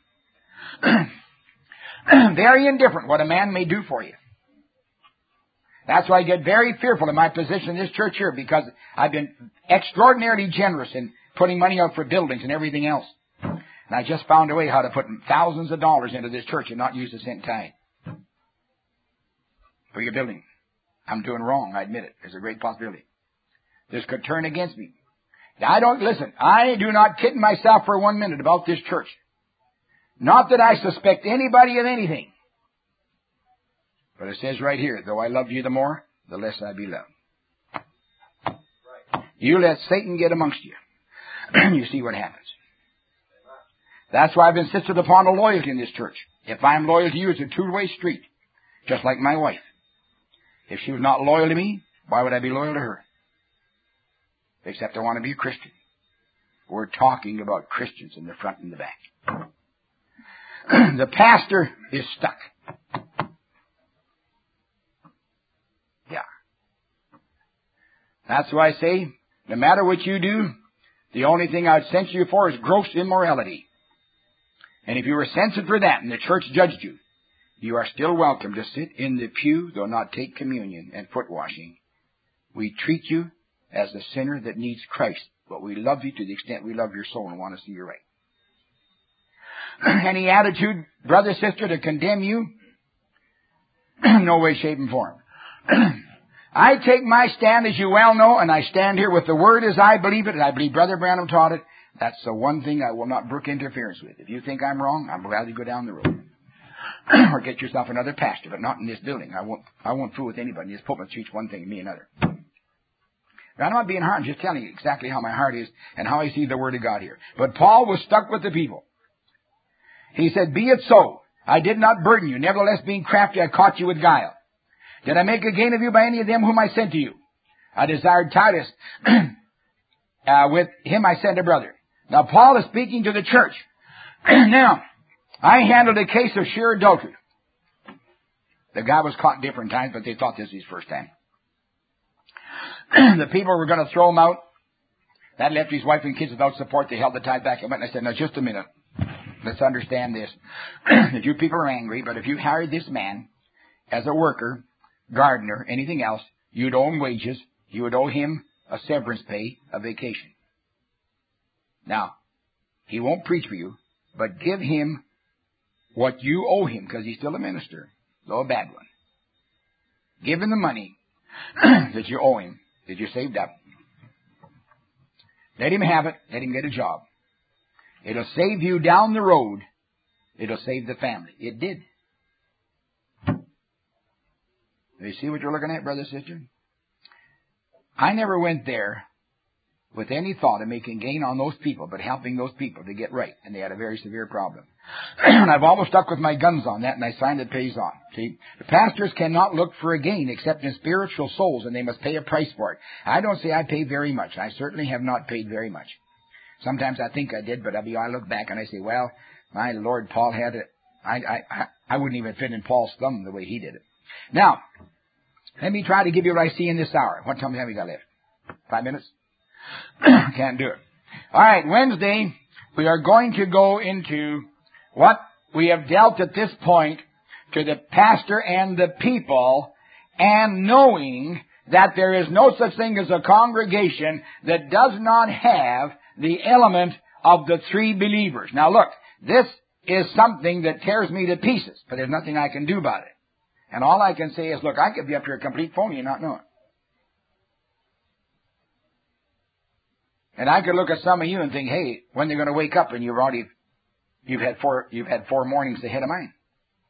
Very indifferent what a man may do for you. That's why I get very fearful in my position in this church here, because I've been extraordinarily generous in putting money out for buildings and everything else. And I just found a way how to put thousands of dollars into this church and not use a cent tithe for your building. I'm doing wrong, I admit it. There's a great possibility. This could turn against me. I do not kid myself for 1 minute about this church. Not that I suspect anybody of anything. But it says right here, though I love you the more, the less I be loved. Right. You let Satan get amongst you. You see what happens. That's why I've insisted upon a loyalty in this church. If I'm loyal to you, it's a two-way street. Just like my wife. If she was not loyal to me, why would I be loyal to her? Except I want to be a Christian. We're talking about Christians in the front and the back. The pastor is stuck. Yeah. That's why I say, no matter what you do, the only thing I'd censure you for is gross immorality. And if you were censored for that and the church judged you, you are still welcome to sit in the pew, though not take communion and foot washing. We treat you as the sinner that needs Christ, but we love you to the extent we love your soul and want to see you right. Any attitude, brother, sister, to condemn you? No way, shape, and form. I take my stand, as you well know, and I stand here with the Word as I believe it, and I believe Brother Branham taught it. That's the one thing I will not brook interference with. If you think I'm wrong, I'm glad to go down the road. Or get yourself another pastor, but not in this building. I won't fool with anybody. This pulpit treats one thing and me another. Now, I'm not being hard. I'm just telling you exactly how my heart is and how I see the Word of God here. But Paul was stuck with the people. He said, be it so. I did not burden you. Nevertheless, being crafty, I caught you with guile. Did I make a gain of you by any of them whom I sent to you? I desired Titus. With him I sent a brother. Now, Paul is speaking to the church. Now, I handled a case of sheer adultery. The guy was caught different times, but they thought this was his first time. The people were going to throw him out. That left his wife and kids without support. They held the tithe back. I went and I said, now, just a minute. Let's understand this. That you people are angry, but if you hired this man as a worker, gardener, anything else, you'd owe him wages. You would owe him a severance pay, a vacation. Now, he won't preach for you, but give him what you owe him, because he's still a minister, though a bad one. Give him the money that you owe him, that you saved up. Let him have it. Let him get a job. It'll save you down the road. It'll save the family. It did. You see what you're looking at, brother, sister? I never went there with any thought of making gain on those people, but helping those people to get right. And they had a very severe problem. And I've always stuck with my guns on that, and I signed it pays on. See, the pastors cannot look for a gain except in spiritual souls, and they must pay a price for it. I don't say I pay very much. I certainly have not paid very much. Sometimes I think I did, but I look back and I say, well, my Lord, Paul had it. I wouldn't even fit in Paul's thumb the way he did it. Now, let me try to give you what I see in this hour. What time have we got left? 5 minutes? Can't do it. All right, Wednesday, we are going to go into what we have dealt at this point to the pastor and the people, and knowing that there is no such thing as a congregation that does not have the element of the three believers. Now look, this is something that tears me to pieces, but there's nothing I can do about it. And all I can say is, look, I could be up here a complete phony and not know it. And I could look at some of you and think, hey, when they're going to wake up, and you've had four mornings ahead of mine.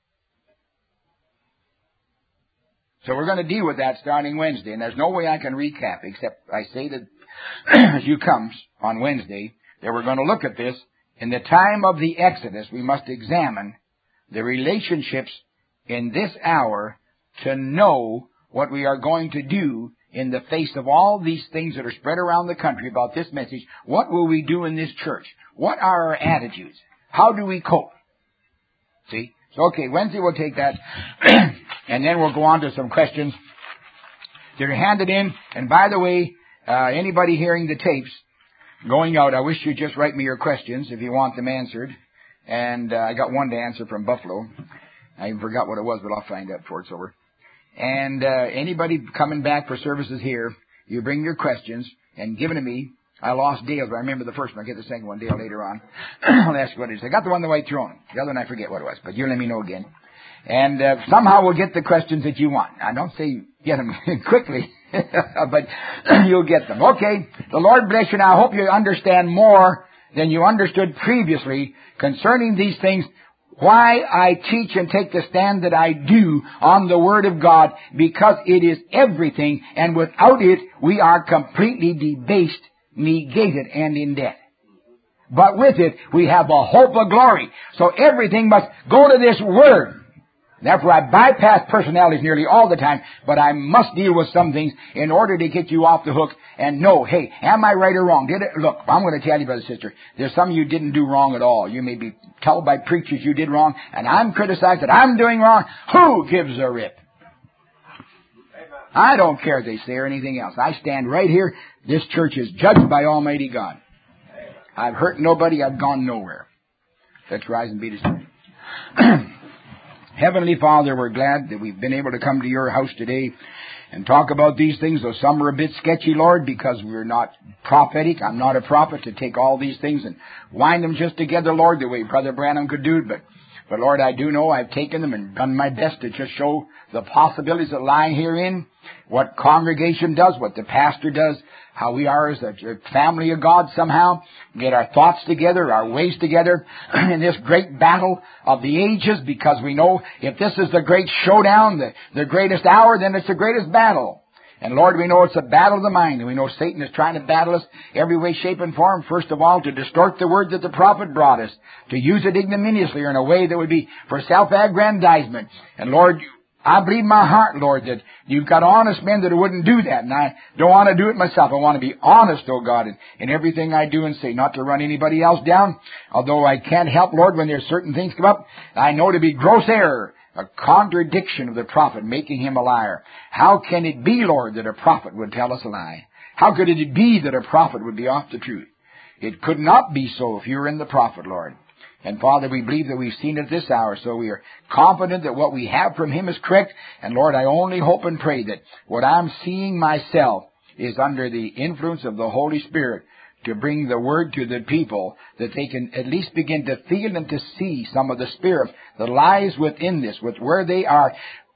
So we're going to deal with that starting Wednesday, and there's no way I can recap except I say that as you come on Wednesday that we're going to look at this. In the time of the Exodus, we must examine the relationships in this hour to know what we are going to do in the face of all these things that are spread around the country about this message. What will we do in this church? What are our attitudes? How do we cope? See? So, okay, Wednesday we'll take that, and then we'll go on to some questions that are handed in. And by the way, anybody hearing the tapes going out, I wish you'd just write me your questions if you want them answered. And I got one to answer from Buffalo. I even forgot what it was, but I'll find out before it's over. And anybody coming back for services here, you bring your questions and give them to me. I lost Dale's, but I remember the first one. I'll get the second one, Dale, later on. I'll ask you what it is. I got the one on the white throne. The other one I forget what it was, but you let me know again. And somehow we'll get the questions that you want. I don't say get them quickly, but you'll get them. Okay, the Lord bless you. Now, I hope you understand more than you understood previously concerning these things, why I teach and take the stand that I do on the Word of God, because it is everything, and without it, we are completely debased, negated, and in debt. But with it, we have a hope of glory. So everything must go to this Word. Therefore, I bypass personalities nearly all the time, but I must deal with some things in order to get you off the hook and know, hey, am I right or wrong? Look, I'm going to tell you, brother, sister, there's some of you didn't do wrong at all. You may be told by preachers you did wrong, and I'm criticized that I'm doing wrong. Who gives a rip? I don't care if they say or anything else. I stand right here. This church is judged by Almighty God. I've hurt nobody. I've gone nowhere. Let's rise and be dismissed. Heavenly Father, we're glad that we've been able to come to your house today and talk about these things, though some are a bit sketchy, Lord, because we're not prophetic. I'm not a prophet to take all these things and wind them just together, Lord, the way Brother Branham could do. But Lord, I do know I've taken them and done my best to just show the possibilities that lie herein, what congregation does, what the pastor does, how we are as a family of God somehow, get our thoughts together, our ways together in this great battle of the ages, because we know if this is the great showdown, the greatest hour, then it's the greatest battle. And Lord, we know it's a battle of the mind, and we know Satan is trying to battle us every way, shape, and form. First of all, to distort the word that the prophet brought us, to use it ignominiously or in a way that would be for self-aggrandizement. And Lord, I believe in my heart, Lord, that you've got honest men that wouldn't do that, and I don't want to do it myself. I want to be honest, oh God, in everything I do and say, not to run anybody else down, although I can't help, Lord, when there's certain things come up, I know to be gross error, a contradiction of the prophet, making him a liar. How can it be, Lord, that a prophet would tell us a lie? How could it be that a prophet would be off the truth? It could not be so if you were in the prophet, Lord. And Father, we believe that we've seen it this hour, so we are confident that what we have from him is correct. And Lord, I only hope and pray that what I'm seeing myself is under the influence of the Holy Spirit to bring the word to the people, that they can at least begin to feel and to see some of the Spirit that lies within this, with where they are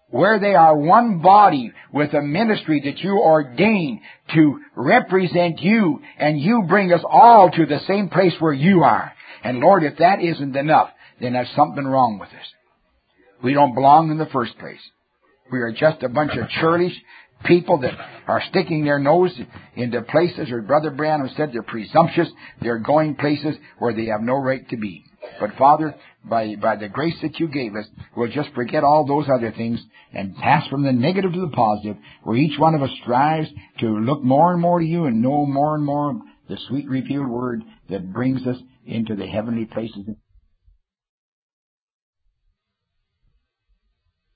one body with a ministry that you ordain to represent you, and you bring us all to the same place where you are. And Lord, if that isn't enough, then there's something wrong with us. We don't belong in the first place. We are just a bunch of churlish people that are sticking their nose into places, or Brother Branham said, they're presumptuous. They're going places where they have no right to be. But Father, by the grace that you gave us, we'll just forget all those other things and pass from the negative to the positive, where each one of us strives to look more and more to you and know more and more the sweet revealed word that brings us into the heavenly places.